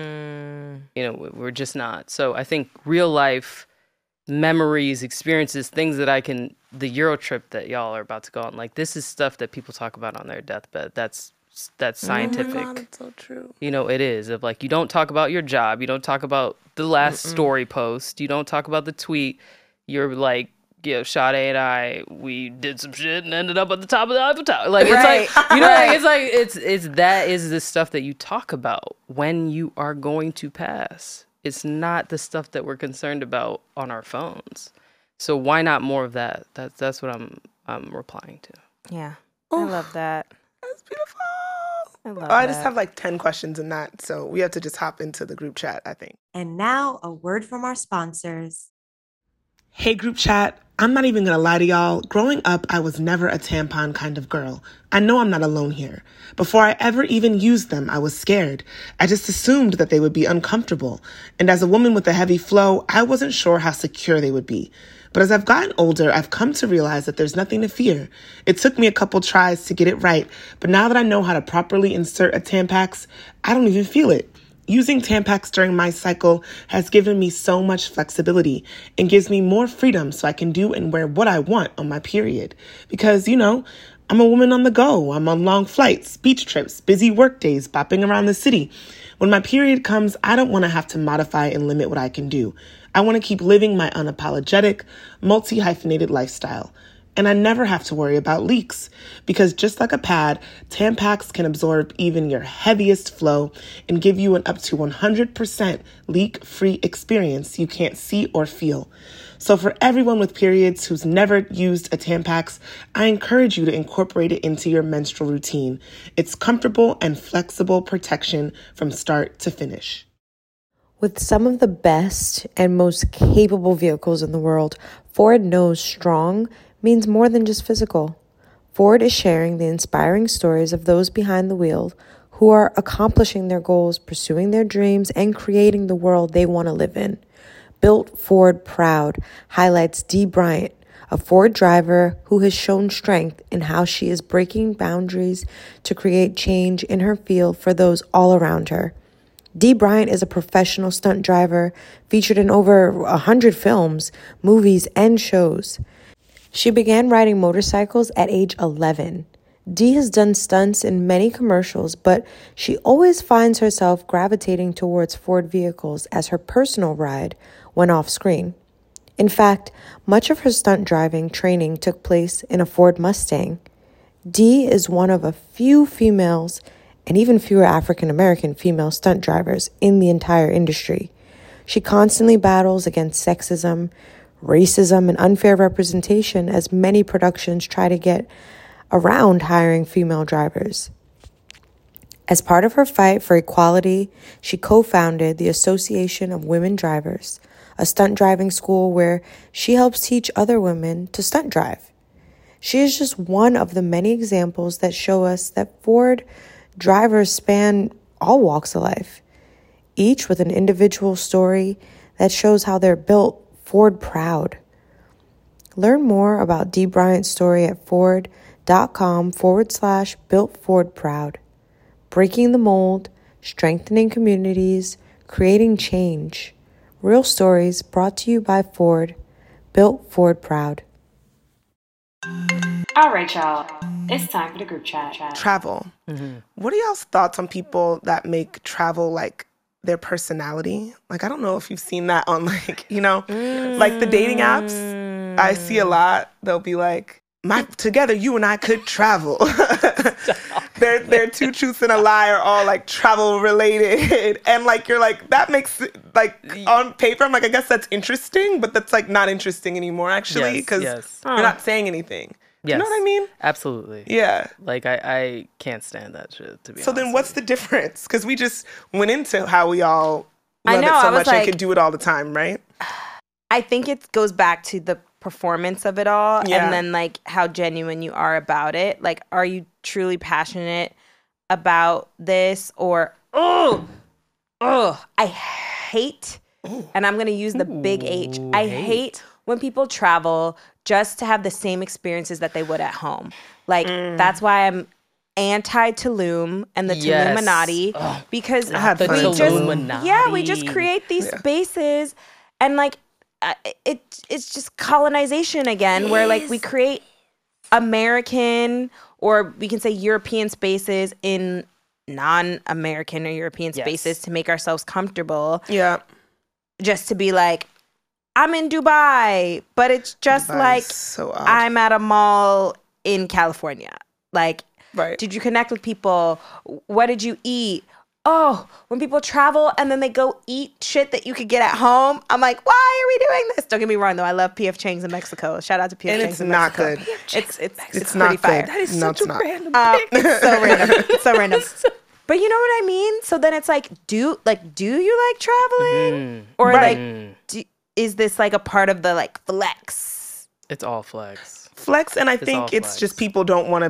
Speaker 4: there yet. We're just not. So I think real life memories, experiences, things that the Euro trip that y'all are about to go on, like this is stuff that people talk about on their deathbed. That's scientific.
Speaker 3: Oh my God, it's so true.
Speaker 4: It is of like, you don't talk about your job. You don't talk about the last story post. You don't talk about the tweet. You're like, Sade and I, we did some shit and ended up at the top of the Eiffel Tower. Like,
Speaker 2: right.
Speaker 4: It's like, like, it's like, it's that is the stuff that you talk about when you are going to pass. It's not the stuff that we're concerned about on our phones. So why not more of that? That's what I'm replying to.
Speaker 2: Yeah. I love that.
Speaker 3: That's beautiful.
Speaker 2: I love
Speaker 3: I just have like 10 questions in that. So we have to just hop into the group chat, I think.
Speaker 1: And now a word from our sponsors.
Speaker 3: Hey, group chat. I'm not even going to lie to y'all. Growing up, I was never a tampon kind of girl. I know I'm not alone here. Before I ever even used them, I was scared. I just assumed that they would be uncomfortable. And as a woman with a heavy flow, I wasn't sure how secure they would be. But as I've gotten older, I've come to realize that there's nothing to fear. It took me a couple tries to get it right, but now that I know how to properly insert a Tampax, I don't even feel it. Using Tampax during my cycle has given me so much flexibility and gives me more freedom so I can do and wear what I want on my period. Because, I'm a woman on the go. I'm on long flights, beach trips, busy work days, bopping around the city. When my period comes, I don't want to have to modify and limit what I can do. I want to keep living my unapologetic, multi-hyphenated lifestyle. And I never have to worry about leaks because just like a pad, Tampax can absorb even your heaviest flow and give you an up to 100% leak-free experience you can't see or feel. So for everyone with periods who's never used a Tampax, I encourage you to incorporate it into your menstrual routine. It's comfortable and flexible protection from start to finish.
Speaker 1: With some of the best and most capable vehicles in the world, Ford knows strong means more than just physical. Ford is sharing the inspiring stories of those behind the wheel who are accomplishing their goals, pursuing their dreams, and creating the world they want to live in. Built Ford Proud highlights Dee Bryant, a Ford driver who has shown strength in how she is breaking boundaries to create change in her field for those all around her. Dee Bryant is a professional stunt driver featured in over 100 films, movies, and shows. She began riding motorcycles at age 11. Dee has done stunts in many commercials, but she always finds herself gravitating towards Ford vehicles as her personal ride when off screen. In fact, much of her stunt driving training took place in a Ford Mustang. Dee is one of a few females and even fewer African-American female stunt drivers in the entire industry. She constantly battles against sexism, racism, and unfair representation as many productions try to get around hiring female drivers. As part of her fight for equality, she co-founded the Association of Women Drivers, a stunt driving school where she helps teach other women to stunt drive. She is just one of the many examples that show us that Ford drivers span all walks of life, each with an individual story that shows how they're built Ford Proud. Learn more about Dee Bryant's story at ford.com/built Ford Proud. Breaking the mold, strengthening communities, creating change. Real stories brought to you by Ford. Built Ford proud.
Speaker 5: All right, y'all. It's time for the group chat.
Speaker 3: Travel. What are y'all's thoughts on people that make travel like their personality? Like, I don't know if you've seen that on like, like the dating apps. I see a lot. They'll be like, together you and I could travel. They're two truths and a lie are all like travel related. And like, you're like, that makes like on paper, I'm like, I guess that's interesting, but that's like not interesting anymore actually. Because you're not saying anything.
Speaker 4: Yes.
Speaker 3: You know what I mean?
Speaker 4: Absolutely.
Speaker 3: Yeah.
Speaker 4: Like I can't stand that shit, to be honest.
Speaker 3: So then what's the difference? Because we just went into how we all love it
Speaker 2: I
Speaker 3: so
Speaker 2: was
Speaker 3: much
Speaker 2: like,
Speaker 3: and could do it all the time, right?
Speaker 2: I think it goes back to the performance of it all
Speaker 3: Yeah.
Speaker 2: and then like how genuine you are about it. Like, are you truly passionate about this or I hate, and I'm going to use the big H. I hate when people travel just to have the same experiences that they would at home. Like, that's why I'm anti-Tulum and the Tuluminati, because we just create these spaces and like it's just colonization again, where like we create American, or we can say European spaces in non-American or European spaces to make ourselves comfortable.
Speaker 3: Yeah.
Speaker 2: Just to be like, I'm in Dubai, but it's just
Speaker 3: Dubai
Speaker 2: like
Speaker 3: is so odd.
Speaker 2: I'm at a mall in California. Like,
Speaker 3: Right.
Speaker 2: did you connect with people? What did you eat? Oh, when people travel and then they go eat shit that you could get at home, I'm like, why are we doing this? Don't get me wrong, though. I love P.F. Chang's in Mexico. Shout out to P.F.
Speaker 3: And
Speaker 2: Chang's
Speaker 3: it's
Speaker 2: in
Speaker 3: not
Speaker 2: Mexico.
Speaker 3: good.
Speaker 2: It's
Speaker 3: It's
Speaker 2: pretty
Speaker 3: not
Speaker 2: fire.
Speaker 3: good.
Speaker 4: That is
Speaker 3: No,
Speaker 4: such
Speaker 3: it's
Speaker 4: a
Speaker 3: not.
Speaker 4: random
Speaker 2: It's so random. It's so random. But you know what I mean? So then it's like, do you like traveling? Or is this like a part of the like flex?
Speaker 4: It's all flex.
Speaker 3: Flex, and I
Speaker 4: all
Speaker 3: think it's
Speaker 4: flex.
Speaker 3: just people don't want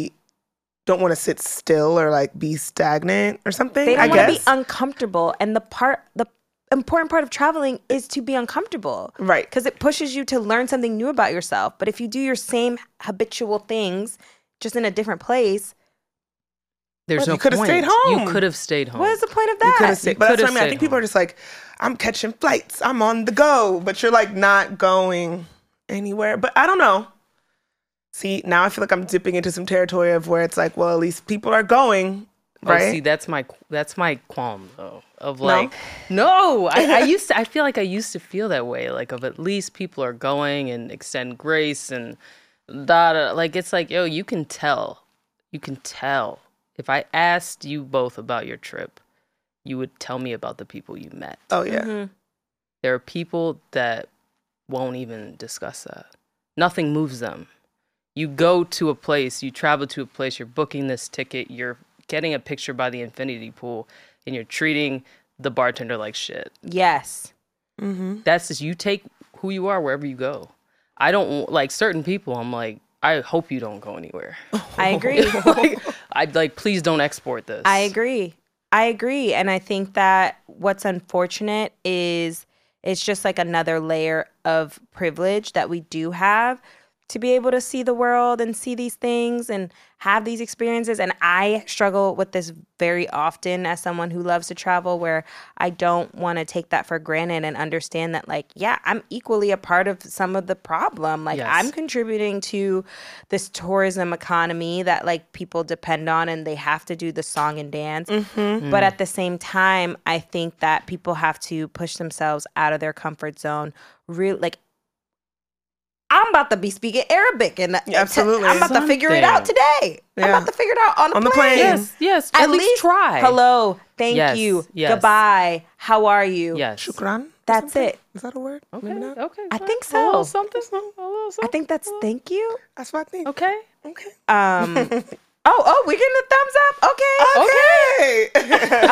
Speaker 3: to sit still or like be stagnant or something.
Speaker 2: They
Speaker 3: I
Speaker 2: don't want to
Speaker 3: guess.
Speaker 2: be uncomfortable. And the important part of traveling is to be uncomfortable.
Speaker 3: Right.
Speaker 2: Because it pushes you to learn something new about yourself. But if you do your same habitual things just in a different place,
Speaker 4: There's no
Speaker 3: you could have
Speaker 4: point.
Speaker 3: stayed home.
Speaker 4: You could have stayed home.
Speaker 2: what is the point of
Speaker 3: You
Speaker 2: that?
Speaker 3: could have stayed. But that's what I mean. I
Speaker 4: stayed
Speaker 3: think people
Speaker 4: home.
Speaker 3: are just like, I'm catching flights. I'm on the go. But you're like not going anywhere. But I don't know. See, now I feel like I'm dipping into some territory of where it's like, well, at least people are going, right?
Speaker 4: Oh, see, that's my qualm though. Of like, no, I feel like I used to feel that way. Like, of at least people are going and extend grace and like, it's like, yo, you can tell. If I asked you both about your trip, you would tell me about the people you met.
Speaker 3: Oh, yeah.
Speaker 4: There are people that won't even discuss that. Nothing moves them. You go to a place, you travel to a place, you're booking this ticket, you're getting a picture by the infinity pool, and you're treating the bartender like shit.
Speaker 2: Yes.
Speaker 4: That's just, you take who you are wherever you go. I don't, like, certain people, I'm like, I hope you don't go anywhere.
Speaker 2: I agree.
Speaker 4: I'd like, please don't export this.
Speaker 2: I agree. And I think that what's unfortunate is it's just like another layer of privilege that we do have to be able to see the world and see these things and have these experiences. And I struggle with this very often as someone who loves to travel, where I don't want to take that for granted and understand that, like, yeah, I'm equally a part of some of the problem. Like,
Speaker 4: Yes.
Speaker 2: I'm contributing to this tourism economy that like people depend on and they have to do the song and dance. But at the same time, I think that people have to push themselves out of their comfort zone. Like, I'm about to be speaking Arabic, and
Speaker 3: Absolutely.
Speaker 2: I'm about to figure it out today. I'm
Speaker 3: Yeah.
Speaker 2: about to figure it out on the plane.
Speaker 4: Yes.
Speaker 2: At
Speaker 4: At least try.
Speaker 2: Hello, thank
Speaker 4: Yes,
Speaker 2: you,
Speaker 4: yes.
Speaker 2: goodbye, how are you?
Speaker 4: Yes.
Speaker 3: Shukran?
Speaker 2: That's it.
Speaker 3: Is that a word?
Speaker 4: Okay.
Speaker 3: Maybe not.
Speaker 4: Okay.
Speaker 2: I think
Speaker 4: A
Speaker 2: so.
Speaker 4: little something. A little
Speaker 2: I
Speaker 4: something.
Speaker 2: think that's thank you.
Speaker 3: That's what I think.
Speaker 4: Okay.
Speaker 3: Okay.
Speaker 2: Oh, we're getting a thumbs up. Okay.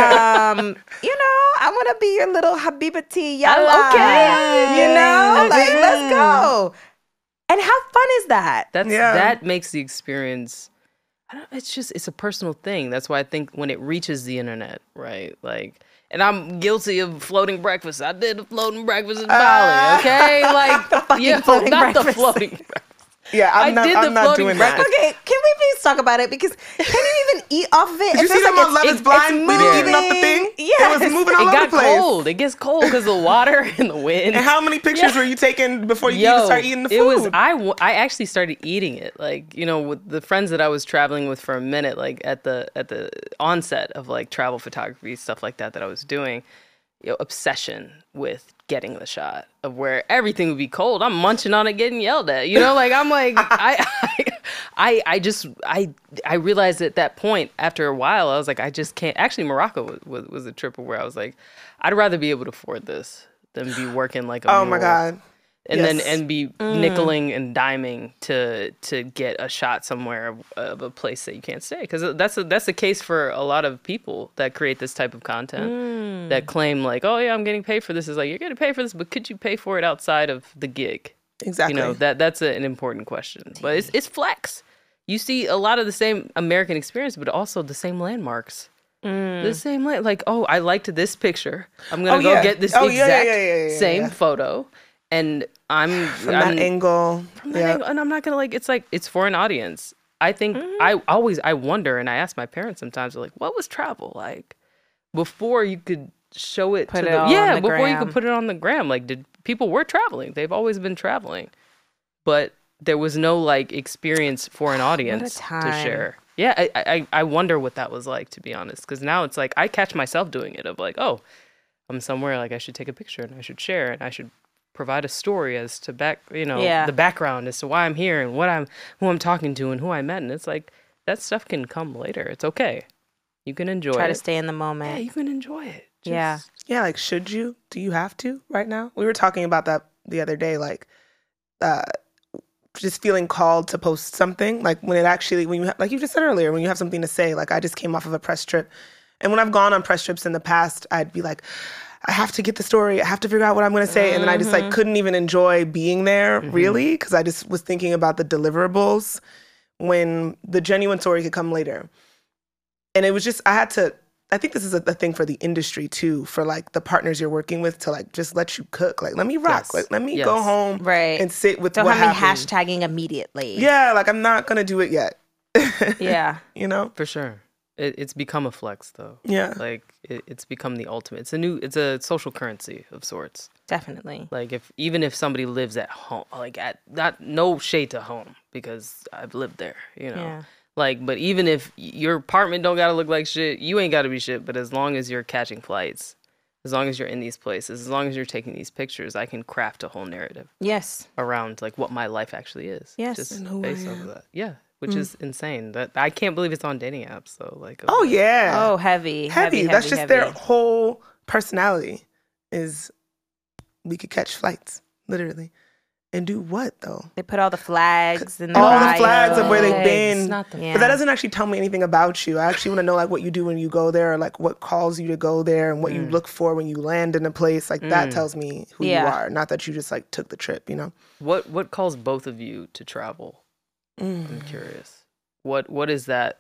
Speaker 2: I want to be your little Habibati Yalla.
Speaker 4: Okay.
Speaker 2: Like, let's go. And how fun is that?
Speaker 4: That makes the experience. It's a personal thing. That's why I think when it reaches the internet, right? Like, and I'm guilty of floating breakfast. I did a floating breakfast in Bali. Okay, like
Speaker 2: the floating breakfast.
Speaker 3: Yeah, I'm not doing that.
Speaker 2: Okay, can we please talk about it? Because can you even eat off of it.
Speaker 3: Did you see them on Love is Blind? We were eating off the thing.
Speaker 2: Yeah,
Speaker 3: it was moving all
Speaker 4: it
Speaker 3: over
Speaker 4: got
Speaker 3: the place.
Speaker 4: cold. It gets cold because the water and the wind.
Speaker 3: And how many pictures were you taking before you even start eating the food?
Speaker 4: I actually started eating it, like, you know, with the friends that I was traveling with for a minute, like at the onset of like travel photography, stuff like that I was doing. Obsession with getting the shot of where everything would be cold. I'm munching on it, getting yelled at. You know, like I'm like I realized at that point after a while I was like I just can't. Actually, Morocco was a trip where I was like I'd rather be able to afford this than be working like a
Speaker 3: oh my God.
Speaker 4: And then and be nickeling and diming to get a shot somewhere of a place that you can't stay, because that's the case for a lot of people that create this type of content that claim like, oh yeah, I'm getting paid for this. Is like, you're getting paid for this, but could you pay for it outside of the gig?
Speaker 3: Exactly.
Speaker 4: You know, that's an important question. But it's flex. You see a lot of the same American experience, but also the same landmarks. The same like, oh, I liked this picture. I'm gonna go get this exact same photo. And I'm
Speaker 3: from that angle.
Speaker 4: And I'm not gonna like. It's like it's for an audience. I think I wonder, and I ask my parents sometimes, like, what was travel like before you could show it
Speaker 2: put
Speaker 4: to
Speaker 2: it
Speaker 4: the
Speaker 2: on
Speaker 4: before
Speaker 2: gram.
Speaker 4: you could put it on the gram. Like, people were traveling? They've always been traveling, but there was no like experience for an audience to share. Yeah, I wonder what that was like, to be honest, because now it's like I catch myself doing it of like, oh, I'm somewhere, like I should take a picture and I should share and I should provide a story as to the background as to why I'm here and who I'm talking to and who I met. And it's like that stuff can come later. It's okay. You can enjoy it.
Speaker 2: Try to stay in the moment.
Speaker 4: Yeah, you can enjoy it.
Speaker 2: Yeah.
Speaker 3: Like, should you? Do you have to right now? We were talking about that the other day, like just feeling called to post something, like when you like you just said earlier, when you have something to say. Like, I just came off of a press trip, and when I've gone on press trips in the past, I'd be like, I have to get the story. I have to figure out what I'm going to say. And then I just like couldn't even enjoy being there really, because I just was thinking about the deliverables when the genuine story could come later. And it was just, I think this is a thing for the industry too, for like the partners you're working with to like just let you cook. Like, let me rock.
Speaker 4: Yes.
Speaker 3: Like, let me go home and sit with
Speaker 2: Don't
Speaker 3: what
Speaker 2: have
Speaker 3: happened.
Speaker 2: me hashtagging immediately.
Speaker 3: Yeah, like I'm not going to do it yet.
Speaker 2: Yeah.
Speaker 3: You know?
Speaker 4: For sure. It's become a flex, though.
Speaker 3: Yeah.
Speaker 4: Like, it's become the ultimate. It's a social currency of sorts.
Speaker 2: Definitely.
Speaker 4: Like, even if somebody lives at home, like, no shade to home, because I've lived there, you know?
Speaker 2: Yeah.
Speaker 4: Like, but even if your apartment don't gotta look like shit, you ain't gotta be shit, but as long as you're catching flights, as long as you're in these places, as long as you're taking these pictures, I can craft a whole narrative.
Speaker 2: Yes.
Speaker 4: Around, like, what my life actually is.
Speaker 2: Yes.
Speaker 4: Just based off of that. Yeah. Which is insane. That I can't believe it's on dating apps. So like,
Speaker 3: oh yeah,
Speaker 2: oh heavy.
Speaker 3: That's just their whole personality. Is we could catch flights literally, and do what though?
Speaker 2: They put all the flags and
Speaker 3: all the flags of where they've been.
Speaker 2: Yeah.
Speaker 3: But that doesn't actually tell me anything about you. I actually want to know like what you do when you go there, or like what calls you to go there, and what you look for when you land in a place. Like that tells me who you are, not that you just like took the trip. You know.
Speaker 4: What calls both of you to travel? I'm curious. What is that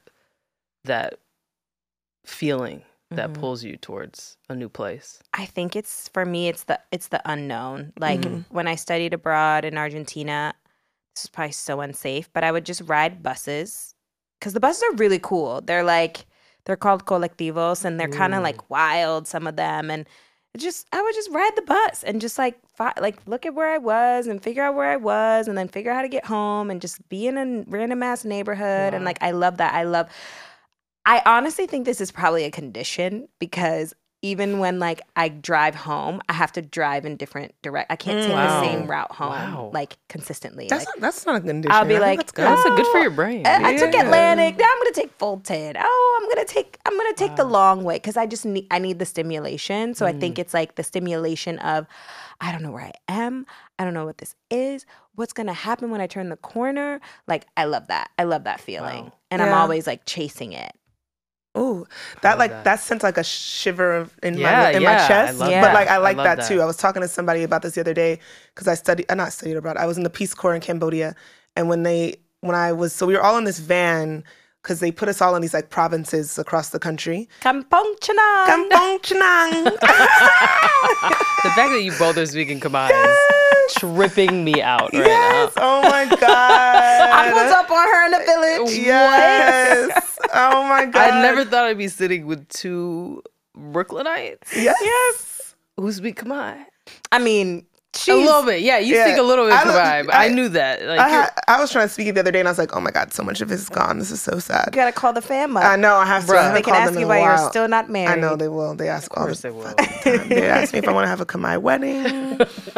Speaker 4: feeling that pulls you towards a new place?
Speaker 2: I think for me it's the unknown. Like when I studied abroad in Argentina, this is probably so unsafe, but I would just ride buses, because the buses are really cool. They're called colectivos, and they're kind of like wild, some of them, and I would just ride the bus and just like look at where I was and figure out where I was, and then figure out how to get home, and just be in a random ass neighborhood. And like, I love that. I honestly think this is probably a condition, because even when like I drive home, I have to drive in different I can't take the same route home like consistently.
Speaker 3: That's not a condition.
Speaker 2: I'll be like,
Speaker 3: that's good.
Speaker 4: That's good for your brain.
Speaker 2: I took Atlantic. Now I'm gonna take Fulton. Oh, I'm gonna take the long way, because I need the stimulation. So I think it's like the stimulation of, I don't know where I am. I don't know what this is. What's gonna happen when I turn the corner? Like, I love that. I love that feeling, and I'm always like chasing it.
Speaker 3: Ooh, that sends like a shiver in my chest. But like, I like that too. I was talking to somebody about this the other day, because I not studied abroad. I was in the Peace Corps in Cambodia, and we were all in this van, because they put us all in these like provinces across the country.
Speaker 2: Kampong Chhnang.
Speaker 3: Kampong Chhnang.
Speaker 4: The fact that you both are speaking Khmer is tripping me out right now.
Speaker 3: Oh my God.
Speaker 2: I pulled up on her in the village.
Speaker 3: Yes. Oh my God.
Speaker 4: I never thought I'd be sitting with two Brooklynites.
Speaker 3: Yes.
Speaker 4: Who speak Khmer.
Speaker 2: I mean,
Speaker 4: A little bit. Yeah, you speak a little bit Khmer. I knew that. Like,
Speaker 3: I was trying to speak it the other day, and I was like, oh my God, so much of it is gone. This is so sad.
Speaker 2: You gotta call the fam up.
Speaker 3: I know, I have to. I
Speaker 2: They can ask you why you're still not married.
Speaker 3: I know they will. They ask all the
Speaker 4: they will.
Speaker 3: time. They ask me if I want to have a Khmer wedding.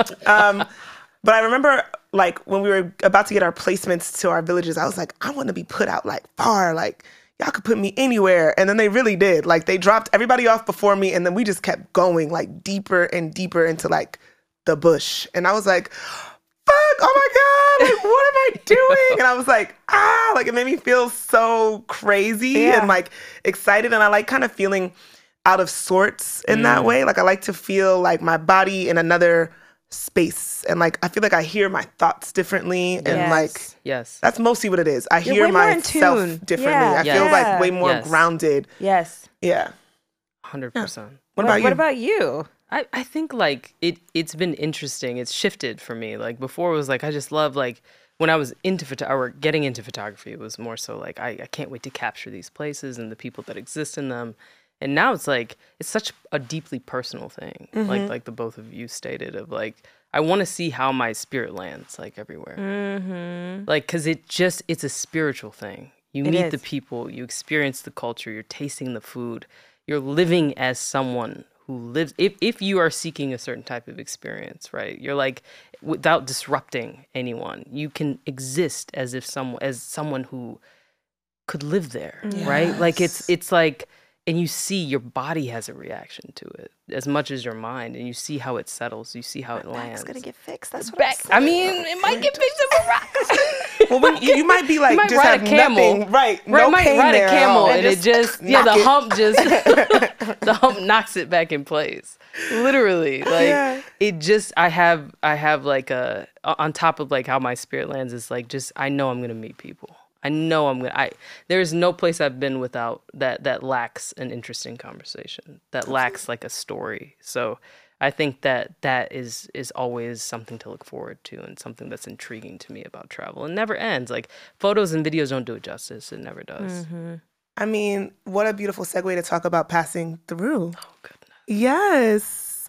Speaker 3: But I remember, like, when we were about to get our placements to our villages, I was like, I want to be put out, like, far. Like, y'all could put me anywhere. And then they really did. Like, they dropped everybody off before me, and then we just kept going, like, deeper and deeper into, like, the bush. And I was like, fuck, oh my God, like, what am I doing? And I was like, like, it made me feel so crazy and, like, excited. And I like kind of feeling out of sorts in that way. Like, I like to feel like my body in another space, and like I feel like I hear my thoughts differently, and like that's mostly what it is. I hear myself differently. I feel like way more grounded.
Speaker 2: Yes.
Speaker 3: Yeah.
Speaker 4: 100%.
Speaker 3: What about you?
Speaker 2: What about you?
Speaker 4: I think like it's been interesting. It's shifted for me. Like before it was like I just love like when I was getting into photography, it was more so like I can't wait to capture these places and the people that exist in them. And now it's like, it's such a deeply personal thing, like the both of you stated, of like, I want to see how my spirit lands, like everywhere. Like, because it's a spiritual thing. You meet the people, you experience the culture, you're tasting the food, you're living as someone who lives, if you are seeking a certain type of experience, right? You're like, without disrupting anyone, you can exist as someone who could live there, right? Like, it's like, and you see your body has a reaction to it as much as your mind, and you see how it settles, you see how it lands.
Speaker 2: It's gonna get fixed. That's what I'm saying.
Speaker 4: I mean, it might get fixed in Morocco.
Speaker 3: Well, when you might be like, just
Speaker 4: ride
Speaker 3: have
Speaker 4: a camel,
Speaker 3: nothing, right?
Speaker 4: No
Speaker 3: might
Speaker 4: pain ride
Speaker 3: there
Speaker 4: a camel,
Speaker 3: and
Speaker 4: it just the hump knocks it back in place. Literally, like it just. I have like a on top of like how my spirit lands is like just I know I'm gonna meet people. I know there's no place I've been without that lacks an interesting conversation, that lacks like a story. So I think that is always something to look forward to and something that's intriguing to me about travel. It never ends. Like photos and videos don't do it justice. It never does.
Speaker 3: I mean, what a beautiful segue to talk about passing through.
Speaker 4: Oh, goodness.
Speaker 3: Yes.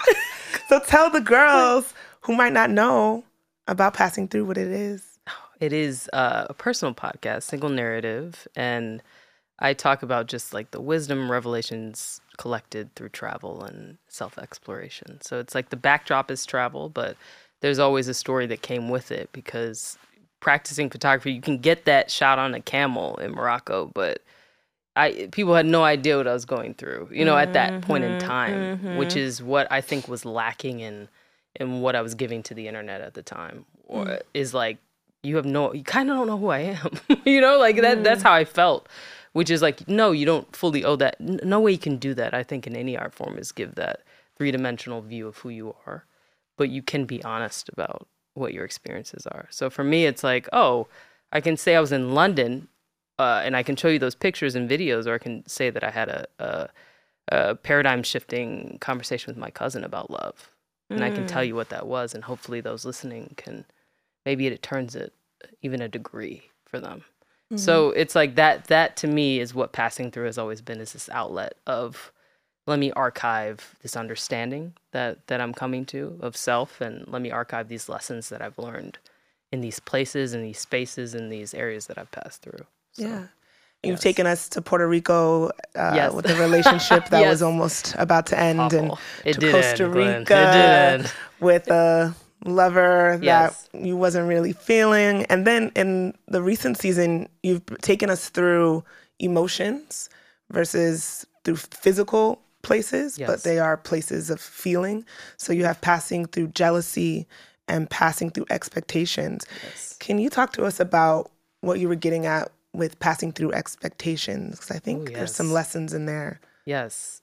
Speaker 3: So tell the girls who might not know about passing through what it is.
Speaker 4: It is a personal podcast, single narrative, and I talk about just like the wisdom, revelations collected through travel and self-exploration. So it's like the backdrop is travel, but there's always a story that came with it because practicing photography, you can get that shot on a camel in Morocco, but people had no idea what I was going through, at that point in time, which is what I think was lacking in what I was giving to the internet at the time, or is like, you kind of don't know who I am, like that's how I felt, which is like, no, you don't fully owe that. No way you can do that. I think in any art form is give that 3-dimensional view of who you are, but you can be honest about what your experiences are. So for me, it's like, oh, I can say I was in London, and I can show you those pictures and videos, or I can say that I had a paradigm shifting conversation with my cousin about love. And I can tell you what that was, and hopefully those listening can, maybe it turns it even a degree for them. So it's like that to me is what passing through has always been, is this outlet of, let me archive this understanding that I'm coming to of self, and let me archive these lessons that I've learned in these places, in these spaces, in these areas that I've passed through. So,
Speaker 3: yeah. You've taken us to Puerto Rico with a relationship that was almost about to end, and to Costa Rica with a lover that you wasn't really feeling. And then in the recent season, you've taken us through emotions versus through physical places, but they are places of feeling. So you have passing through jealousy and passing through expectations. Can you talk to us about what you were getting at with passing through expectations? Because I think there's some lessons in there.
Speaker 4: Yes.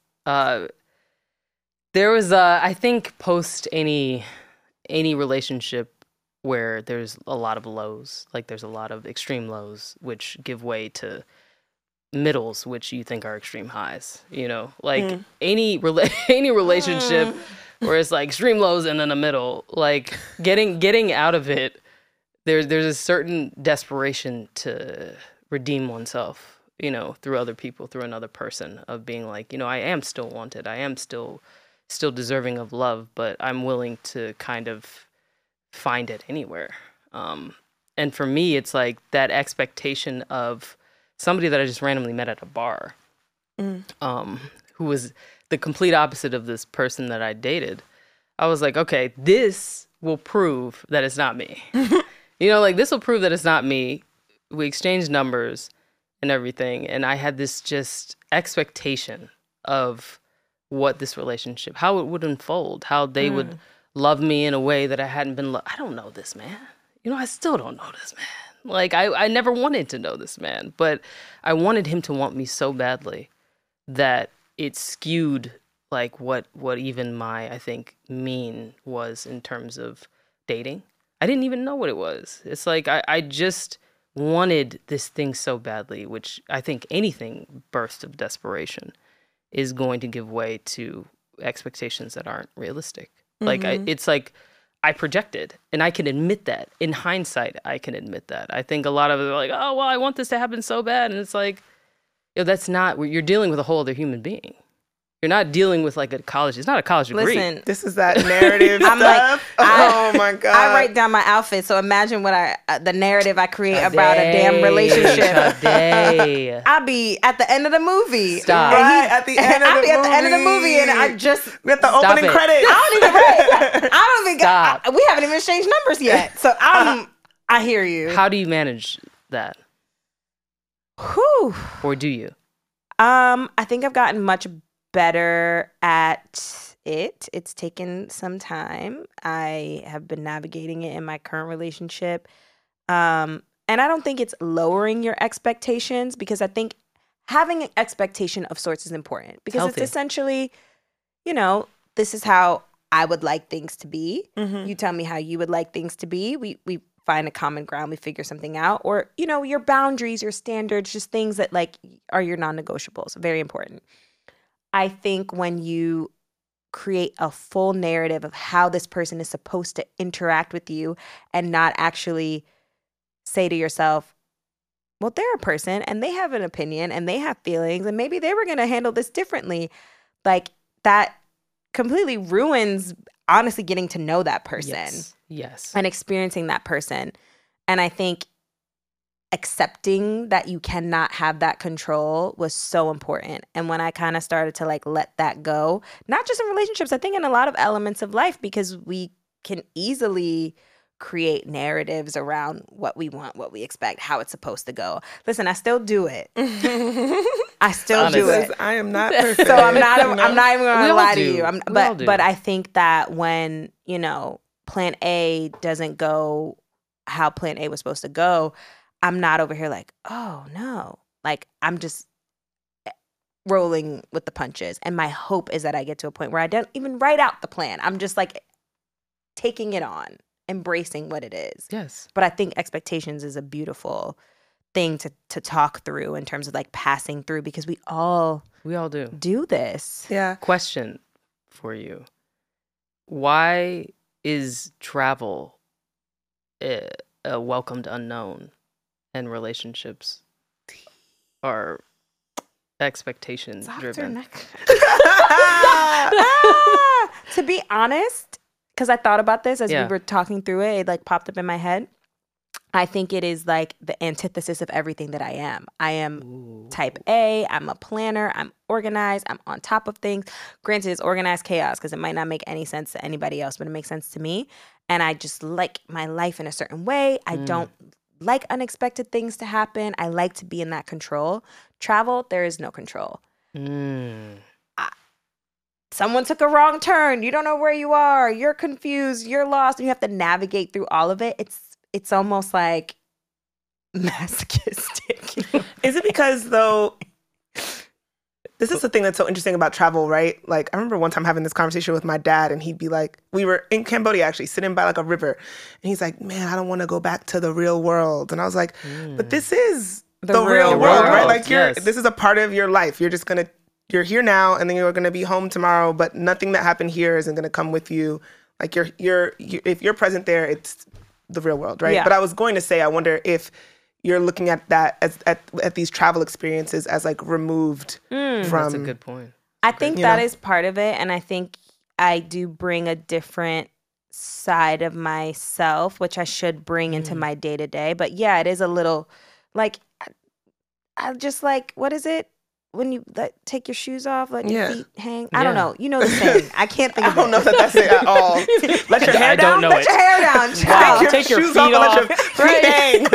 Speaker 4: There was, I think, post any relationship where there's a lot of lows, like there's a lot of extreme lows, which give way to middles, which you think are extreme highs, like any relationship where it's like extreme lows and then a middle, like getting out of it, there's a certain desperation to redeem oneself through other people, through another person, of being like, I am still wanted. I am still deserving of love, but I'm willing to kind of find it anywhere. And for me, it's like that expectation of somebody that I just randomly met at a bar, who was the complete opposite of this person that I dated. I was like, okay, this will prove that it's not me. This will prove that it's not me. We exchanged numbers and everything. And I had this just expectation of what this relationship, how it would unfold, how they would love me in a way that I hadn't been I don't know this man. I still don't know this man. Like, I never wanted to know this man, but I wanted him to want me so badly that it skewed like what even my, I think, mean was in terms of dating. I didn't even know what it was. It's like I just wanted this thing so badly, which I think anything burst of desperation is going to give way to expectations that aren't realistic. Like, it's like I projected, and I can admit that. In hindsight, I can admit that. I think a lot of it are like, oh, well, I want this to happen so bad. And it's like, that's not, you're dealing with a whole other human being. You're not dealing with like a college. It's not a college degree.
Speaker 2: Listen,
Speaker 3: this is that narrative stuff. Oh my God.
Speaker 2: I write down my outfit. So imagine what the narrative I create about a damn relationship. I'll be at the end of the movie.
Speaker 4: Stop.
Speaker 3: Right, at the end of the movie.
Speaker 2: At the end of the movie, and I just
Speaker 3: we have the opening credits.
Speaker 2: I don't even we haven't even exchanged numbers yet. So I hear you.
Speaker 4: How do you manage that?
Speaker 2: Whew.
Speaker 4: Or do you?
Speaker 2: I think I've gotten much better at it. It's taken some time. I have been navigating it in my current relationship. And I don't think it's lowering your expectations, because I think having an expectation of sorts is important, because
Speaker 4: Healthy.
Speaker 2: It's essentially, this is how I would like things to be. You tell me how you would like things to be. We find a common ground. We figure something out. Or, your boundaries, your standards, just things that like are your non-negotiables. Very important. I think when you create a full narrative of how this person is supposed to interact with you and not actually say to yourself, well, they're a person and they have an opinion and they have feelings and maybe they were going to handle this differently. Like, that completely ruins, honestly, getting to know that person.
Speaker 4: Yes.
Speaker 2: And experiencing that person. And I think accepting that you cannot have that control was so important. And when I kind of started to like let that go, not just in relationships, I think in a lot of elements of life, because we can easily create narratives around what we want, what we expect, how it's supposed to go. Listen, I still do it. I still do it.
Speaker 3: I am not perfect.
Speaker 2: So I'm not even going to lie to you.
Speaker 4: But
Speaker 2: I think that when, plan A doesn't go how plan A was supposed to go, I'm not over here like, oh no. Like, I'm just rolling with the punches. And my hope is that I get to a point where I don't even write out the plan. I'm just like taking it on, embracing what it is.
Speaker 4: Yes.
Speaker 2: But I think expectations is a beautiful thing to talk through in terms of like passing through, because we all do this.
Speaker 3: Yeah.
Speaker 4: Question for you. Why is travel a welcomed unknown and relationships are expectation driven?
Speaker 2: To be honest, because I thought about this as we were talking through it, it like popped up in my head. I think it is like the antithesis of everything that I am. I am type A. I'm a planner. I'm organized. I'm on top of things. Granted, it's organized chaos because it might not make any sense to anybody else, but it makes sense to me. And I just like my life in a certain way. I don't like unexpected things to happen. I like to be in that control. Travel, there is no control. Someone took a wrong turn. You don't know where you are. You're confused. You're lost. And you have to navigate through all of it. It's almost like masochistic.
Speaker 3: Is it because, though, this is the thing that's so interesting about travel, right? Like, I remember one time having this conversation with my dad, and he'd be like, we were in Cambodia, actually, sitting by like a river. And he's like, man, I don't want to go back to the real world. And I was like, but this is the real world, right? Like, this is a part of your life. You're just going to, you're here now, and then you're going to be home tomorrow, but nothing that happened here isn't going to come with you. Like, you're if you're present there, it's the real world, right?
Speaker 2: Yeah.
Speaker 3: But I was going to say, I wonder if you're looking at that as at these travel experiences as like removed from.
Speaker 4: That's a good point.
Speaker 2: I think that is part of it, and I think I do bring a different side of myself, which I should bring into my day to day. But yeah, it is a little like I just like, what is it when you take your shoes off, let your feet hang? I don't know. You know the saying. I can't think of it.
Speaker 3: I don't know that that's it at all. Let your hair down.
Speaker 4: Let
Speaker 2: your hair down.
Speaker 4: Wow. Take your feet off.
Speaker 3: Let your feet hang.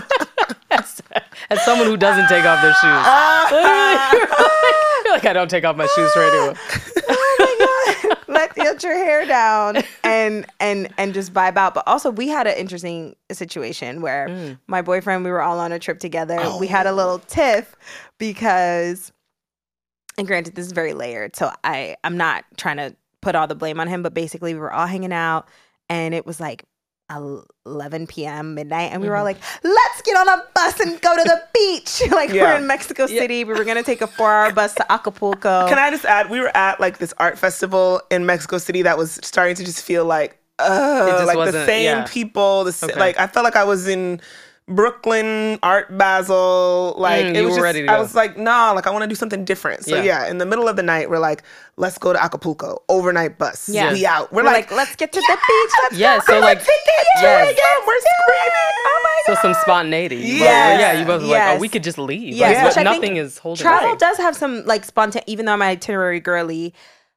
Speaker 4: As someone who doesn't take off their shoes. You're like, I don't take off my shoes for anyone.
Speaker 2: Oh my God. Let your hair down and just vibe out. But also, we had an interesting situation where my boyfriend, we were all on a trip together. We had a little tiff because, and granted, this is very layered, so I'm not trying to put all the blame on him, but basically we were all hanging out and it was like 11 p.m. midnight, and we were all like, let's get on a bus and go to the beach. We're in Mexico City. We were gonna take a 4-hour bus to Acapulco.
Speaker 3: Can I just add, we were at like this art festival in Mexico City that was starting to just feel like like the same people. Like I felt like I was in Brooklyn, Art Basel, like it was just, ready to go. I was like, nah, like I want to do something different. So in the middle of the night, we're like, let's go to Acapulco, overnight bus. Yeah. We out. We're like,
Speaker 2: let's get to the beach. Let's
Speaker 3: go.
Speaker 4: So like,
Speaker 3: again. We're screaming. Oh my God.
Speaker 4: So some spontaneity. You both were like, oh, we could just leave.
Speaker 2: Yes.
Speaker 4: Like, nothing is holding.
Speaker 2: Travel does have some like spontaneity, even though I'm an itinerary girly,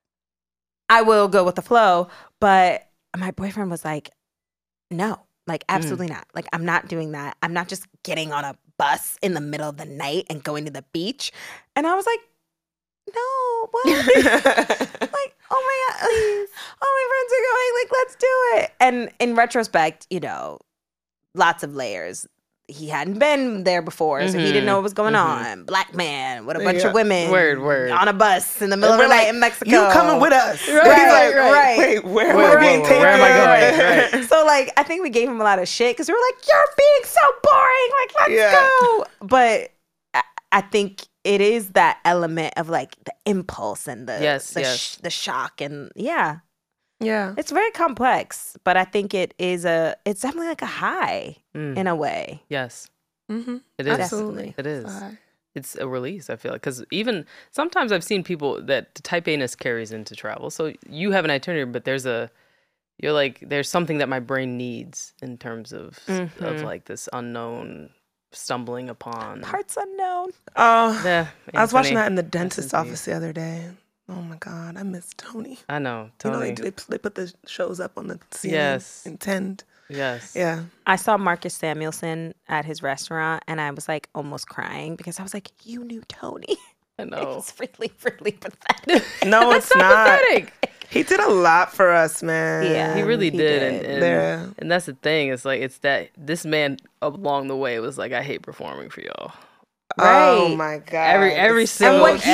Speaker 2: I will go with the flow. But my boyfriend was like, no. Like, absolutely not. Like, I'm not doing that. I'm not just getting on a bus in the middle of the night and going to the beach. And I was like, no, what? Like, oh my God, please. All my friends are going, like, let's do it. And in retrospect, lots of layers. He hadn't been there before, so he didn't know what was going on. Black man with a bunch of women on a bus in the middle of the night in Mexico.
Speaker 3: You coming with us.
Speaker 2: Right.
Speaker 3: Wait, where am I being taken?
Speaker 4: Where am I going?
Speaker 2: Right. So, like, I think we gave him a lot of shit because we were like, you're being so boring. Like, let's go. But I think it is that element of, like, the impulse and the shock. And, yeah, it's very complex, but I think it's definitely like a high in a way.
Speaker 4: Yes,
Speaker 3: it
Speaker 4: is.
Speaker 3: Absolutely.
Speaker 4: It is. It's a release. I feel like, because even sometimes I've seen people that type A-ness carries into travel. So you have an itinerary, but there's something that my brain needs in terms of like this unknown stumbling upon
Speaker 2: parts unknown.
Speaker 3: Oh, yeah. I was watching that in the dentist's office the other day. Oh my God, I miss Tony.
Speaker 4: I know, Tony.
Speaker 3: They put the shows up on the CNN in 10.
Speaker 4: Yes.
Speaker 3: Yeah.
Speaker 2: I saw Marcus Samuelsson at his restaurant, and I was like almost crying because I was like, you knew Tony.
Speaker 4: I know.
Speaker 2: It's really, really pathetic.
Speaker 3: No, it's not. Pathetic. He did a lot for us, man.
Speaker 2: Yeah,
Speaker 4: he really did. And that's the thing. It's like, it's that this man along the way was like, I hate performing for y'all.
Speaker 2: Right.
Speaker 3: Oh my God.
Speaker 4: Every single
Speaker 2: what he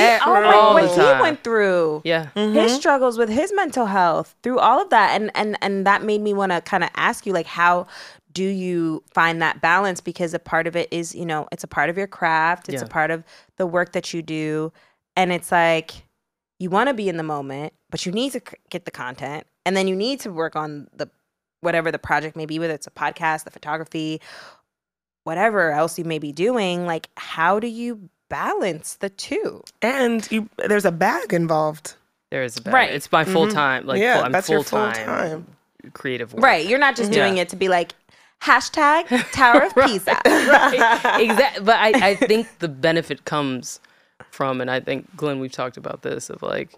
Speaker 2: went through.
Speaker 4: Yeah.
Speaker 2: His struggles with his mental health, through all of that. And that made me want to kind of ask you, like, how do you find that balance? Because a part of it is, it's a part of your craft. It's a part of the work that you do. And it's like, you want to be in the moment, but you need to get the content. And then you need to work on whatever the project may be, whether it's a podcast, the photography, whatever else you may be doing. Like, how do you balance the two?
Speaker 3: And there's a bag involved.
Speaker 4: There is a bag. Right. It's my full time. Like, I'm
Speaker 3: that's
Speaker 4: full
Speaker 3: time
Speaker 4: creative work.
Speaker 2: Right. You're not just doing it to be like, hashtag Tower of Pisa.
Speaker 4: Right. Exactly. But I think the benefit comes from, and I think, Glenn, we've talked about this, of like,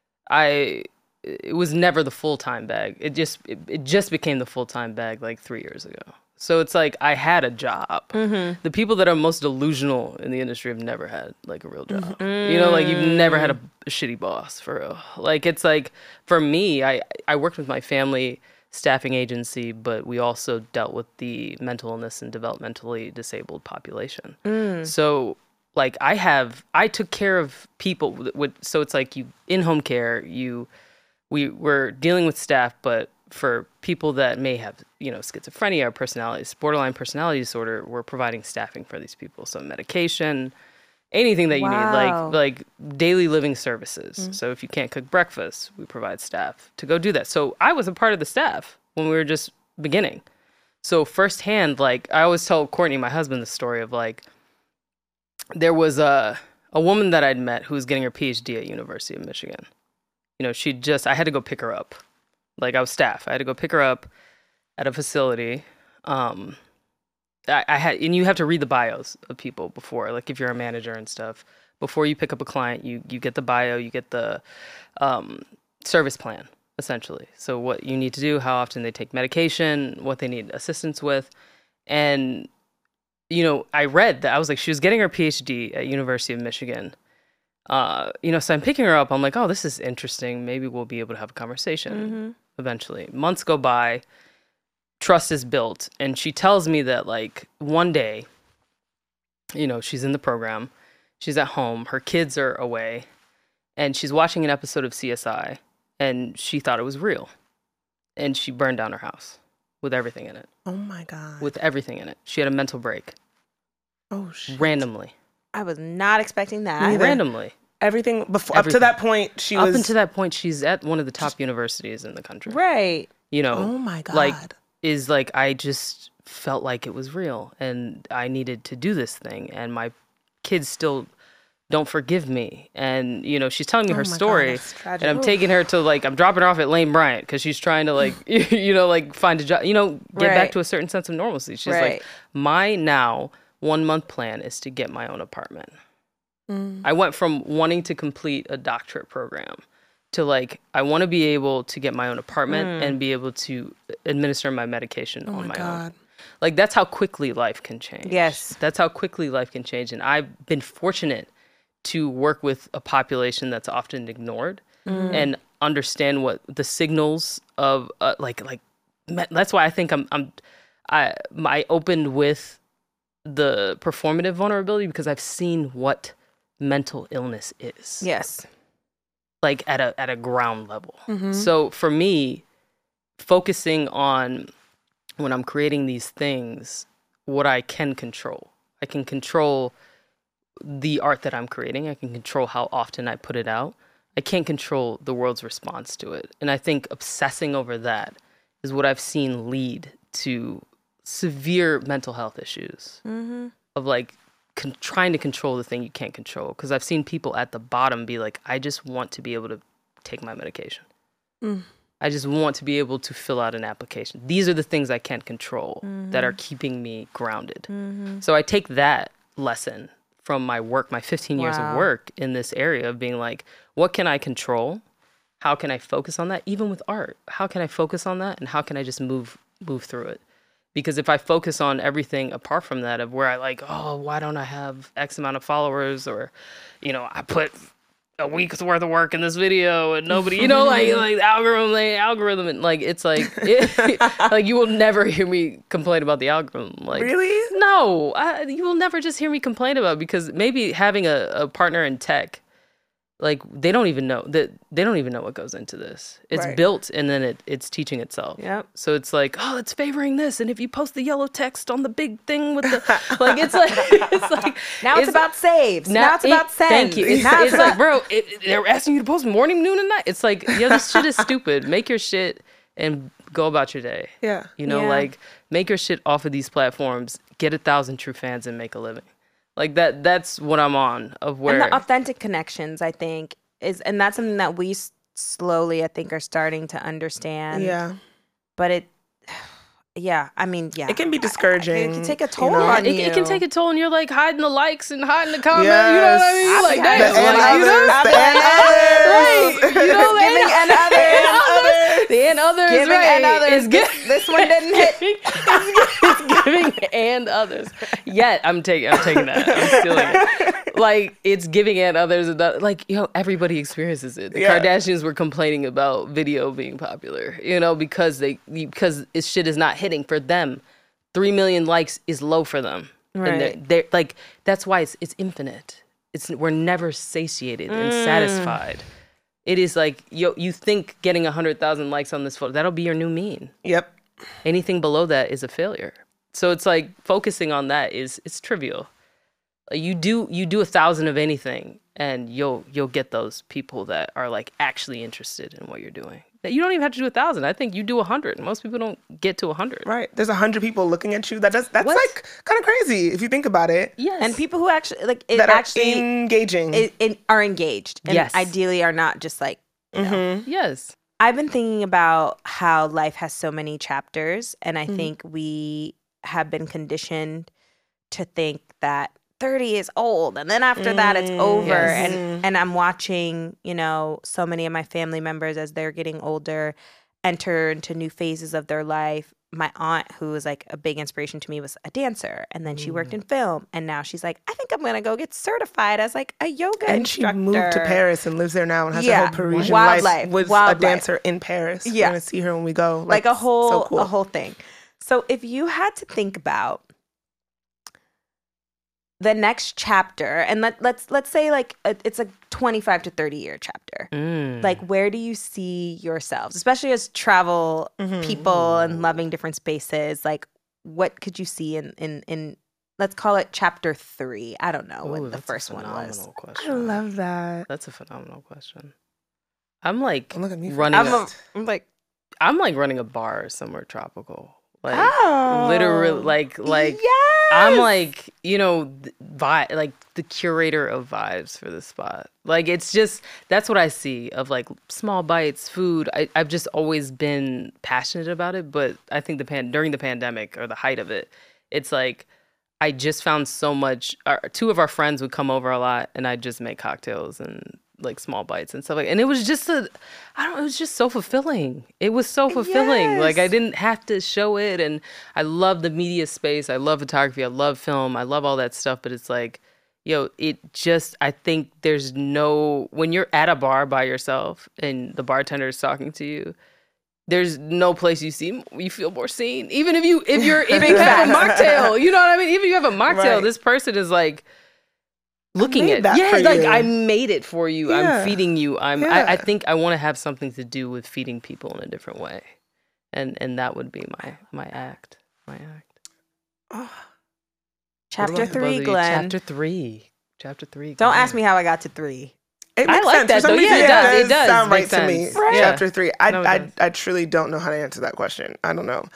Speaker 4: it was never the full-time bag. It just became the full-time bag like 3 years ago. So it's like, I had a job. The people that are most delusional in the industry have never had like a real job. Like, you've never had a shitty boss, for real. Like, it's like, for me, I worked with my family staffing agency, but we also dealt with the mental illness and developmentally disabled population. So like, I took care of people so it's like, you in home care, we were dealing with staff, but for people that may have, schizophrenia or borderline personality disorder, we're providing staffing for these people. So medication, anything that you need, like daily living services. So if you can't cook breakfast, we provide staff to go do that. So I was a part of the staff when we were just beginning. So firsthand, like I always tell Courtney, my husband, the story of like, there was a woman that I'd met who was getting her PhD at University of Michigan. You know, I had to go pick her up. Like I was staff. I had to go pick her up at a facility. I had, and you have to read the bios of people before, like if you're a manager and stuff, before you pick up a client, you get the bio, you get the service plan, essentially. So what you need to do, how often they take medication, what they need assistance with. And, you know, I read that, I was like, she was getting her PhD at University of Michigan. You know, so I'm picking her up. I'm like, oh, this is interesting. Maybe we'll be able to have a conversation eventually. Months go by, trust is built. And she tells me that like one day, you know, she's in the program, she's at home, her kids are away, and she's watching an episode of CSI, and she thought it was real. And she burned down her house with everything in it.
Speaker 3: Oh my God.
Speaker 4: With everything in it. She had a mental break.
Speaker 3: Oh shit.
Speaker 4: Randomly.
Speaker 2: I was not expecting that.
Speaker 3: Neither.
Speaker 4: Randomly.
Speaker 3: Everything before
Speaker 4: Everything.
Speaker 3: up to that point, she was
Speaker 4: Up until that point, she's at one of the top universities in the country.
Speaker 2: Right.
Speaker 4: You know.
Speaker 3: Oh my God.
Speaker 4: Like, I just felt like it was real, and I needed to do this thing, and my kids still don't forgive me. And, you know, she's telling me her story, and I'm taking her to, like, I'm dropping her off at Lane Bryant because she's trying to, like, you know, like, find a job, you know, get back to a certain sense of normalcy. She's like, my now 1 month plan is to get my own apartment. I went from wanting to complete a doctorate program to like, I want to be able to get my own apartment and be able to administer my medication on my own. Like, that's how quickly life can change.
Speaker 2: Yes.
Speaker 4: That's how quickly life can change. And I've been fortunate to work with a population that's often ignored and understand what the signals of that's why I think I opened with the performative vulnerability, because I've seen what mental illness is.
Speaker 2: Yes.
Speaker 4: Like at a ground level. So for me, focusing on when I'm creating these things, what I can control. I can control the art that I'm creating. I can control how often I put it out. I can't control the world's response to it. And I think obsessing over that is what I've seen lead to severe mental health issues of like trying to control the thing you can't control. Because I've seen people at the bottom be like, I just want to be able to take my medication. I just want to be able to fill out an application. These are the things I can't control that are keeping me grounded. So I take that lesson from my work, my 15 years of work in this area of being like, what can I control? How can I focus on that? Even with art, how can I focus on that? And how can I just move through it? Because if I focus on everything apart from that, of where I like, oh, why don't I have X amount of followers? Or, you know, I put a week's worth of work in this video and nobody, you know, like the algorithm, and like, it's like, like you will never hear me complain about the algorithm. Like,
Speaker 3: really?
Speaker 4: No, you will never just hear me complain about it, because maybe having a partner in tech, like they don't even know what goes into this. It's built and then it's teaching itself.
Speaker 2: Yep.
Speaker 4: So it's like, oh, it's favoring this, and if you post the yellow text on the big thing with the like, it's like
Speaker 2: now it's about saves. Now it's about sends.
Speaker 4: Thank you. It's like, bro, they're asking you to post morning, noon, and night. It's like, yo, this shit is stupid. Make your shit and go about your day.
Speaker 3: Yeah.
Speaker 4: You know, like make your shit off of these platforms. Get 1,000 true fans and make a living. Like that's what I'm on, of where.
Speaker 2: And the authentic connections, I think, and that's something that we slowly, I think, are starting to understand.
Speaker 3: Yeah.
Speaker 2: But I mean,
Speaker 3: it can be discouraging.
Speaker 2: It can take a toll on you.
Speaker 4: It can take a toll, and you're like hiding the likes and hiding the comments.
Speaker 3: Yes.
Speaker 4: You know what I mean? Like,
Speaker 3: the
Speaker 4: right? You know,
Speaker 2: giving and others.
Speaker 4: The and others,
Speaker 2: Giving
Speaker 4: right?
Speaker 2: and others. This one didn't hit.
Speaker 4: It's giving and others. Yet I'm taking that. I'm stealing it. Like, it's giving and others. Like, you know, everybody experiences it. The Kardashians were complaining about video being popular, you know, because this shit is not hitting for them. 3 million likes is low for them.
Speaker 2: Right.
Speaker 4: And they're like, that's why it's infinite. We're never satiated and satisfied. It is like, you think getting 100,000 likes on this photo, that'll be your new mean.
Speaker 3: Yep.
Speaker 4: Anything below that is a failure. So it's like focusing on that it's trivial. You do 1,000 of anything, and you'll get those people that are like actually interested in what you're doing. You don't even have to do 1,000. I think you do 100. Most people don't get to 100.
Speaker 3: Right. There's 100 people looking at you. That's like kind of crazy if you think about it.
Speaker 2: Yes. And people who actually like it
Speaker 3: that
Speaker 2: actually
Speaker 3: are engaging.
Speaker 2: Are engaged. And
Speaker 4: yes.
Speaker 2: Ideally are not just like, you know.
Speaker 4: Yes.
Speaker 2: I've been thinking about how life has so many chapters, and I think we have been conditioned to think that 30 is old, and then after that it's over.
Speaker 4: Yes.
Speaker 2: And I'm watching, you know, so many of my family members as they're getting older enter into new phases of their life. My aunt, who was like a big inspiration to me, was a dancer, and then she worked in film, and now she's like, I think I'm gonna go get certified as like a yoga instructor.
Speaker 3: And she moved to Paris and lives there now and has a whole Parisian life. Was a dancer in Paris.
Speaker 2: Yeah,
Speaker 3: we're gonna see her when we go.
Speaker 2: Like a whole,
Speaker 3: so cool.
Speaker 2: a whole thing. So if you had to think about the next chapter, and let's say like it's a 25 to 30 year chapter, like where do you see yourselves, especially as travel people and loving different spaces? Like what could you see in let's call it chapter 3? I don't know what the first one was.
Speaker 3: I love that.
Speaker 4: That's a phenomenal question. I'm like
Speaker 3: Look at me
Speaker 4: running.
Speaker 2: I'm
Speaker 4: like running a bar somewhere tropical. Like
Speaker 2: Oh.
Speaker 4: literally, like
Speaker 2: Yes!
Speaker 4: I'm like, you know, like the curator of vibes for the spot. Like it's just that's what I see of like small bites, food. I've just always been passionate about it, but I think during the pandemic or the height of it, it's like I just found so much. Two of our friends would come over a lot, and I'd just make cocktails and like small bites and stuff like, and it was just it was just so fulfilling. It was so fulfilling.
Speaker 2: Yes.
Speaker 4: Like I didn't have to show it, and I love the media space. I love photography. I love film. I love all that stuff. But it's like, I think there's when you're at a bar by yourself and the bartender is talking to you, there's no place you feel more seen. Even if you have a mocktail, you know what I mean? Even if you have a mocktail, this person is like looking at like I made it for you. Yeah. I'm feeding you. I think I want to have something to do with feeding people in a different way, and that would be my act.
Speaker 2: Oh. Chapter 3, Glenn.
Speaker 4: Chapter 3.
Speaker 2: Don't ask me how I got to 3.
Speaker 3: It makes sense.
Speaker 4: That,
Speaker 3: For some
Speaker 4: though.
Speaker 3: reason,
Speaker 4: Yeah,
Speaker 3: it does sound right
Speaker 4: to
Speaker 3: me.
Speaker 4: Right.
Speaker 3: Chapter 3.
Speaker 4: I
Speaker 3: truly don't know how to answer that question. I don't know.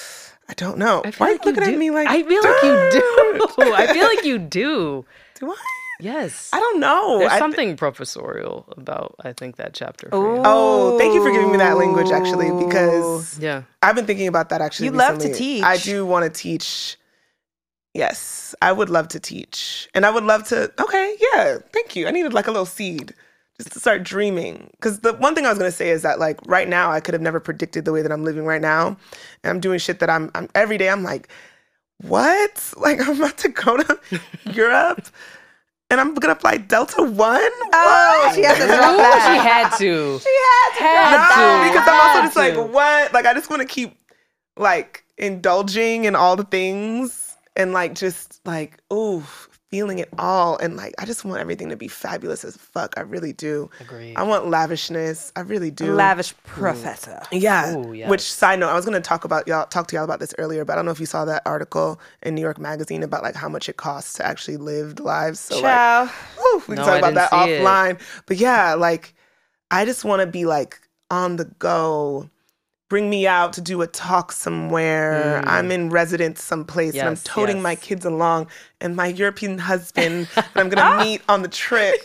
Speaker 3: Why are you
Speaker 4: like
Speaker 3: looking at me like
Speaker 4: I feel like you do. I feel like you do.
Speaker 3: Do I?
Speaker 4: Yes.
Speaker 3: I don't know.
Speaker 4: There's something professorial about, I think, that chapter.
Speaker 3: Oh, thank you for giving me that language, actually, because I've been thinking about that, actually, recently.
Speaker 2: Love to teach.
Speaker 3: I do want to teach. Yes, I would love to teach. And I would love to, thank you. I needed like a little seed just to start dreaming. Because the one thing I was going to say is that like right now, I could have never predicted the way that I'm living right now. And I'm doing shit that I'm every day, I'm like, what? Like I'm about to go to Europe and I'm going to fly Delta One?
Speaker 2: Oh, she had to drop that.
Speaker 4: She had to.
Speaker 3: Because I'm also just like, what? Like I just want to keep like indulging in all the things. And like, just like, ooh, feeling it all. And like, I just want everything to be fabulous as fuck. I really do.
Speaker 4: Agreed.
Speaker 3: I want lavishness. I really do.
Speaker 2: Lavish professor.
Speaker 3: Yeah.
Speaker 4: Ooh, yes.
Speaker 3: Which, side note, I was going to talk to y'all about this earlier, but I don't know if you saw that article in New York Magazine about like how much it costs to actually live lives. So
Speaker 2: Ciao.
Speaker 3: like, we can talk about that offline. But yeah, like, I just want to be like on the go. Bring me out to do a talk somewhere. I'm in residence someplace and I'm toting my kids along and my European husband that I'm going to meet on the trip.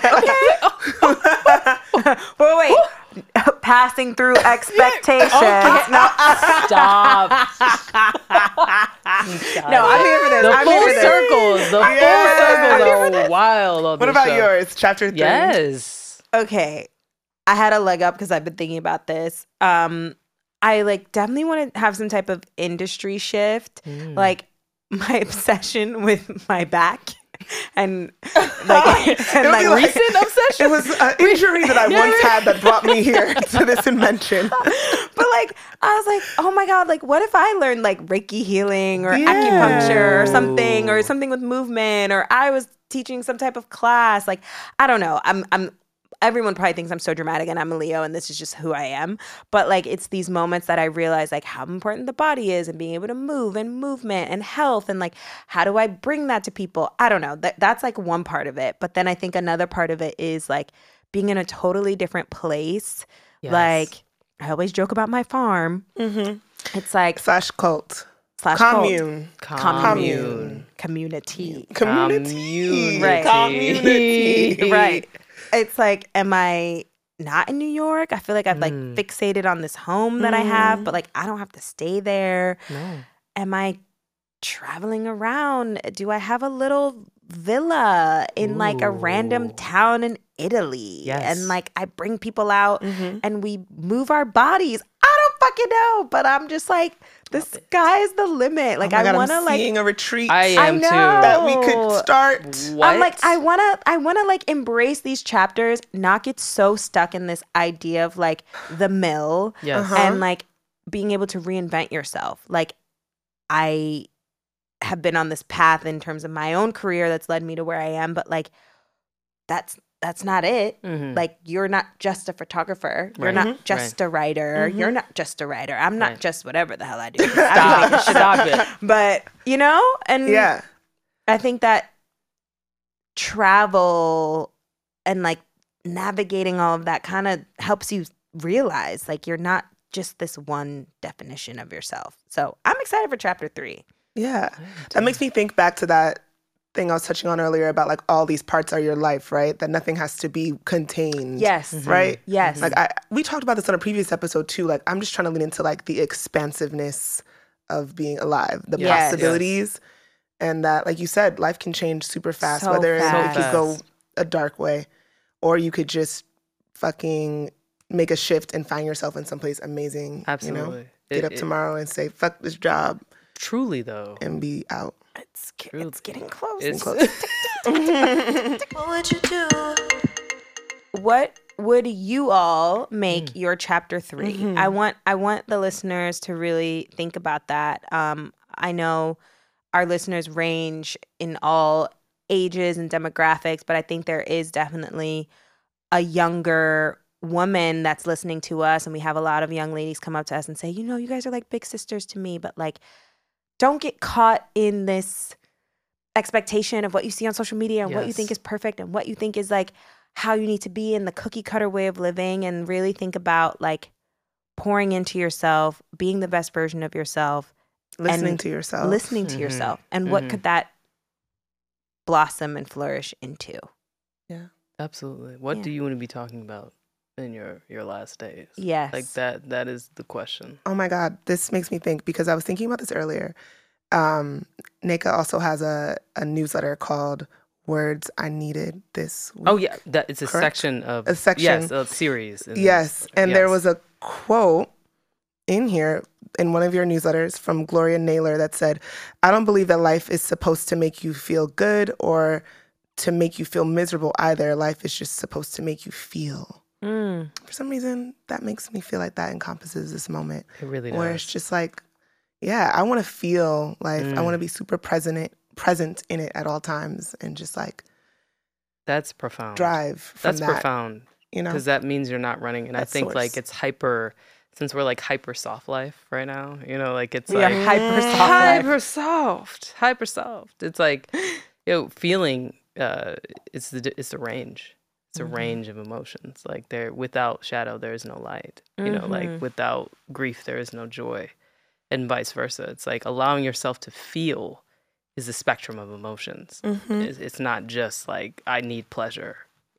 Speaker 2: Wait. Passing through expectations. No.
Speaker 4: Stop.
Speaker 2: No, I'm here for this.
Speaker 4: The full circles are wild on
Speaker 3: What
Speaker 4: this
Speaker 3: about
Speaker 4: show.
Speaker 3: yours? Chapter 3?
Speaker 4: Yes.
Speaker 2: Okay. I had a leg up because I've been thinking about this. I like definitely want to have some type of industry shift. Like my obsession with my back and like
Speaker 4: recent obsession.
Speaker 3: It was an injury that I once had that brought me here to this invention.
Speaker 2: But like I was like, oh my God, like what if I learned like Reiki healing or acupuncture or something with movement, or I was teaching some type of class. Like I don't know. Everyone probably thinks I'm so dramatic and I'm a Leo and this is just who I am. But like, it's these moments that I realize like how important the body is and being able to move and movement and health. And like, how do I bring that to people? I don't know. That's like one part of it. But then I think another part of it is like being in a totally different place. Yes. Like I always joke about my farm. It's like
Speaker 3: Slash cult.
Speaker 2: slash
Speaker 3: Commune.
Speaker 2: Commune. Community.
Speaker 3: Community.
Speaker 2: Right.
Speaker 3: Community.
Speaker 2: Right. It's like, am I not in New York? I feel like I've like fixated on this home that I have, but like I don't have to stay there.
Speaker 4: No.
Speaker 2: Am I traveling around? Do I have a little villa in like a random town in Italy?
Speaker 4: Yes.
Speaker 2: And like I bring people out and we move our bodies. I don't fucking know, but I'm just like, the sky's the limit. Like
Speaker 3: Oh my God,
Speaker 2: I want to
Speaker 3: I'm
Speaker 2: like
Speaker 3: seeing a retreat
Speaker 4: I am
Speaker 2: know.
Speaker 4: too.
Speaker 3: that we could start.
Speaker 4: What?
Speaker 2: I'm like, I wanna like embrace these chapters, not get so stuck in this idea of like the mill
Speaker 4: Yes.
Speaker 2: and like being able to reinvent yourself. Like I have been on this path in terms of my own career that's led me to where I am, but like that's not it. Like you're not just a photographer. You're
Speaker 4: Right.
Speaker 2: not just a writer. You're not just a writer. I'm not
Speaker 4: Right.
Speaker 2: just whatever the hell I do. Stop
Speaker 4: it.
Speaker 2: But you know, and
Speaker 3: Yeah.
Speaker 2: I think that travel and like navigating all of that kind of helps you realize like you're not just this one definition of yourself. So I'm excited for chapter 3.
Speaker 3: Yeah. That makes me think back to that thing I was touching on earlier about like all these parts are your life, right? That nothing has to be contained.
Speaker 2: Yes.
Speaker 3: Right?
Speaker 2: Yes.
Speaker 3: Like we talked about this on a previous episode too. Like I'm just trying to lean into like the expansiveness of being alive, the
Speaker 2: Yes.
Speaker 3: possibilities. And that, like you said, life can change super fast,
Speaker 2: So
Speaker 3: whether
Speaker 2: fast.
Speaker 3: it could go a dark way or you could just fucking make a shift and find yourself in someplace amazing.
Speaker 4: Absolutely.
Speaker 3: You know? Get up tomorrow and say, fuck this job
Speaker 4: Truly, though.
Speaker 3: and be out.
Speaker 2: It's getting close.
Speaker 4: It's
Speaker 1: What would you do?
Speaker 2: What would you all make your chapter 3? I want the listeners to really think about that. I know our listeners range in all ages and demographics, but I think there is definitely a younger woman that's listening to us, and we have a lot of young ladies come up to us and say, you know, you guys are like big sisters to me, but like don't get caught in this expectation of what you see on social media and what you think is perfect and what you think is like how you need to be in the cookie cutter way of living, and really think about like pouring into yourself, being the best version of yourself,
Speaker 3: Listening to yourself.
Speaker 2: listening to yourself, and what could that blossom and flourish into?
Speaker 4: Absolutely. What do you want to be talking about in your last days?
Speaker 2: Yes.
Speaker 4: Like that is the question.
Speaker 3: Oh my God, this makes me think because I was thinking about this earlier. Neka also has a newsletter called Words I Needed This Week.
Speaker 4: Oh yeah, that it's a
Speaker 3: Correct?
Speaker 4: section of
Speaker 3: A section.
Speaker 4: Yes, a series.
Speaker 3: Yes, and there was a quote in here in one of your newsletters from Gloria Naylor that said, I don't believe that life is supposed to make you feel good or to make you feel miserable either. Life is just supposed to make you feel. For some reason, that makes me feel like that encompasses this moment.
Speaker 4: It really
Speaker 3: Where
Speaker 4: does.
Speaker 3: it's just like, yeah, I want to feel life. I want to be super present in it at all times and just like
Speaker 4: That's profound.
Speaker 3: drive from
Speaker 4: That's
Speaker 3: that.
Speaker 4: profound.
Speaker 3: You know?
Speaker 4: Because that means you're not running. And I
Speaker 3: That
Speaker 4: think like
Speaker 3: source.
Speaker 4: it's hyper, since we're like hyper soft life right now, you know, like it's
Speaker 2: We are
Speaker 4: like
Speaker 2: hyper soft.
Speaker 4: hyper soft. It's like, feeling, it's the range. It's a range of emotions. Like there, without shadow, there is no light. You know, like without grief, there is no joy, and vice versa. It's like allowing yourself to feel is a spectrum of emotions. It's not just like I need pleasure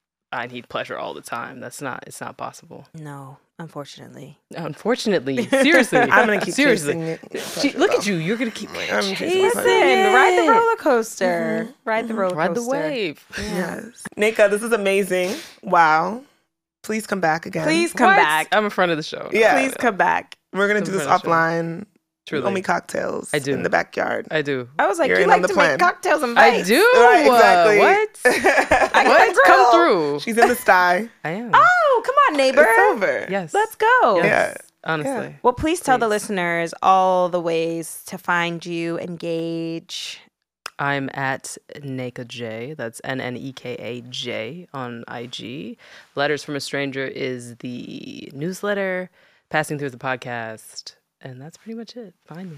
Speaker 4: all the time. It's not possible.
Speaker 2: No, unfortunately.
Speaker 4: Unfortunately, seriously,
Speaker 3: I'm going to keep
Speaker 4: seriously.
Speaker 3: chasing it.
Speaker 4: Look at you. You're gonna keep
Speaker 3: I'm chasing
Speaker 2: Listen,
Speaker 3: pleasure.
Speaker 2: ride the roller coaster. Ride the roller
Speaker 4: ride
Speaker 2: coaster.
Speaker 4: the wave.
Speaker 3: Yes. Neka, this is amazing. Wow. Please come back again.
Speaker 2: Please come back.
Speaker 4: I'm in front of the show.
Speaker 3: Yeah.
Speaker 2: Please come back.
Speaker 3: We're going to do this
Speaker 4: Come for the show.
Speaker 3: offline.
Speaker 4: Truly.
Speaker 3: Only cocktails
Speaker 4: I do.
Speaker 3: in the backyard.
Speaker 4: I do.
Speaker 2: I was like,
Speaker 3: You're
Speaker 2: you
Speaker 3: in on
Speaker 2: like
Speaker 3: the
Speaker 2: to make
Speaker 3: plan.
Speaker 2: cocktails and
Speaker 4: I
Speaker 2: bites.
Speaker 4: do.
Speaker 3: Right, exactly.
Speaker 4: What?
Speaker 2: I
Speaker 4: What?
Speaker 2: got
Speaker 4: Come through.
Speaker 3: She's in the sty.
Speaker 4: I am.
Speaker 2: Oh, come on, neighbor.
Speaker 3: It's over.
Speaker 4: Yes.
Speaker 2: Let's go.
Speaker 4: Yes.
Speaker 3: Yeah.
Speaker 4: Honestly.
Speaker 2: Well, please tell the
Speaker 4: Please.
Speaker 2: listeners all the ways to find you, engage.
Speaker 4: I'm at Neka J. That's NNEKAJ on IG. Letters from a Stranger is the newsletter. Passing Through the podcast. And that's pretty much it. Find me.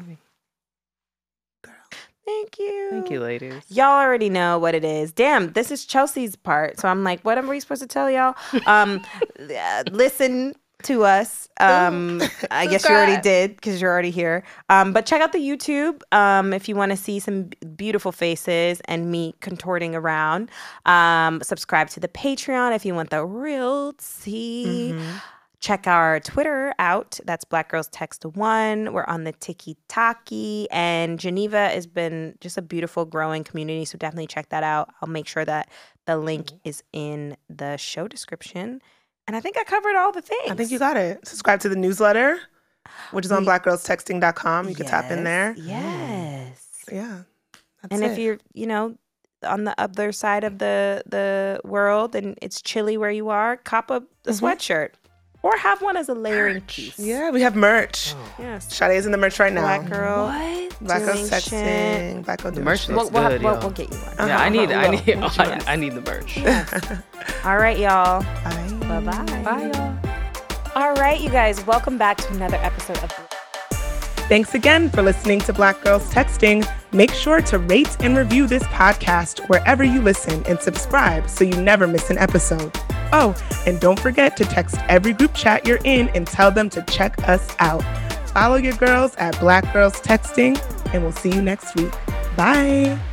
Speaker 2: Thank you.
Speaker 4: Thank you, ladies.
Speaker 2: Y'all already know what it is. Damn, this is Chelsea's part. So I'm like, what am we supposed to tell y'all? Listen to us. I guess you already did because you're already here. But check out the YouTube if you want to see some beautiful faces and me contorting around. Subscribe to the Patreon if you want the real tea. Check our Twitter out. That's Black Girls Text 1. We're on the Tiki-Taki. And Geneva has been just a beautiful, growing community. So definitely check that out. I'll make sure that the link is in the show description. And I think I covered all the things.
Speaker 3: I think you got it. Subscribe to the newsletter, which is on blackgirlstexting.com. You can tap in there.
Speaker 2: Yes.
Speaker 3: Yeah.
Speaker 2: And if you're, on the other side of the world and it's chilly where you are, cop a sweatshirt. Or have one as a layering piece.
Speaker 3: Yeah, we have merch.
Speaker 2: Yes.
Speaker 3: Sade's in the merch right now.
Speaker 2: Black Girl.
Speaker 3: What? Black Girl Texting. Black Girl
Speaker 4: the merch
Speaker 3: doing
Speaker 4: looks good, y'all.
Speaker 2: We'll get you one.
Speaker 4: Yeah, I need the merch.
Speaker 2: Yes. All right, y'all.
Speaker 3: Bye.
Speaker 2: Bye-bye. Bye, y'all. All right, you guys. Welcome back to another episode of...
Speaker 3: Thanks again for listening to Black Girls Texting. Make sure to rate and review this podcast wherever you listen and subscribe so you never miss an episode. Oh, and don't forget to text every group chat you're in and tell them to check us out. Follow your girls at Black Girls Texting, and we'll see you next week. Bye.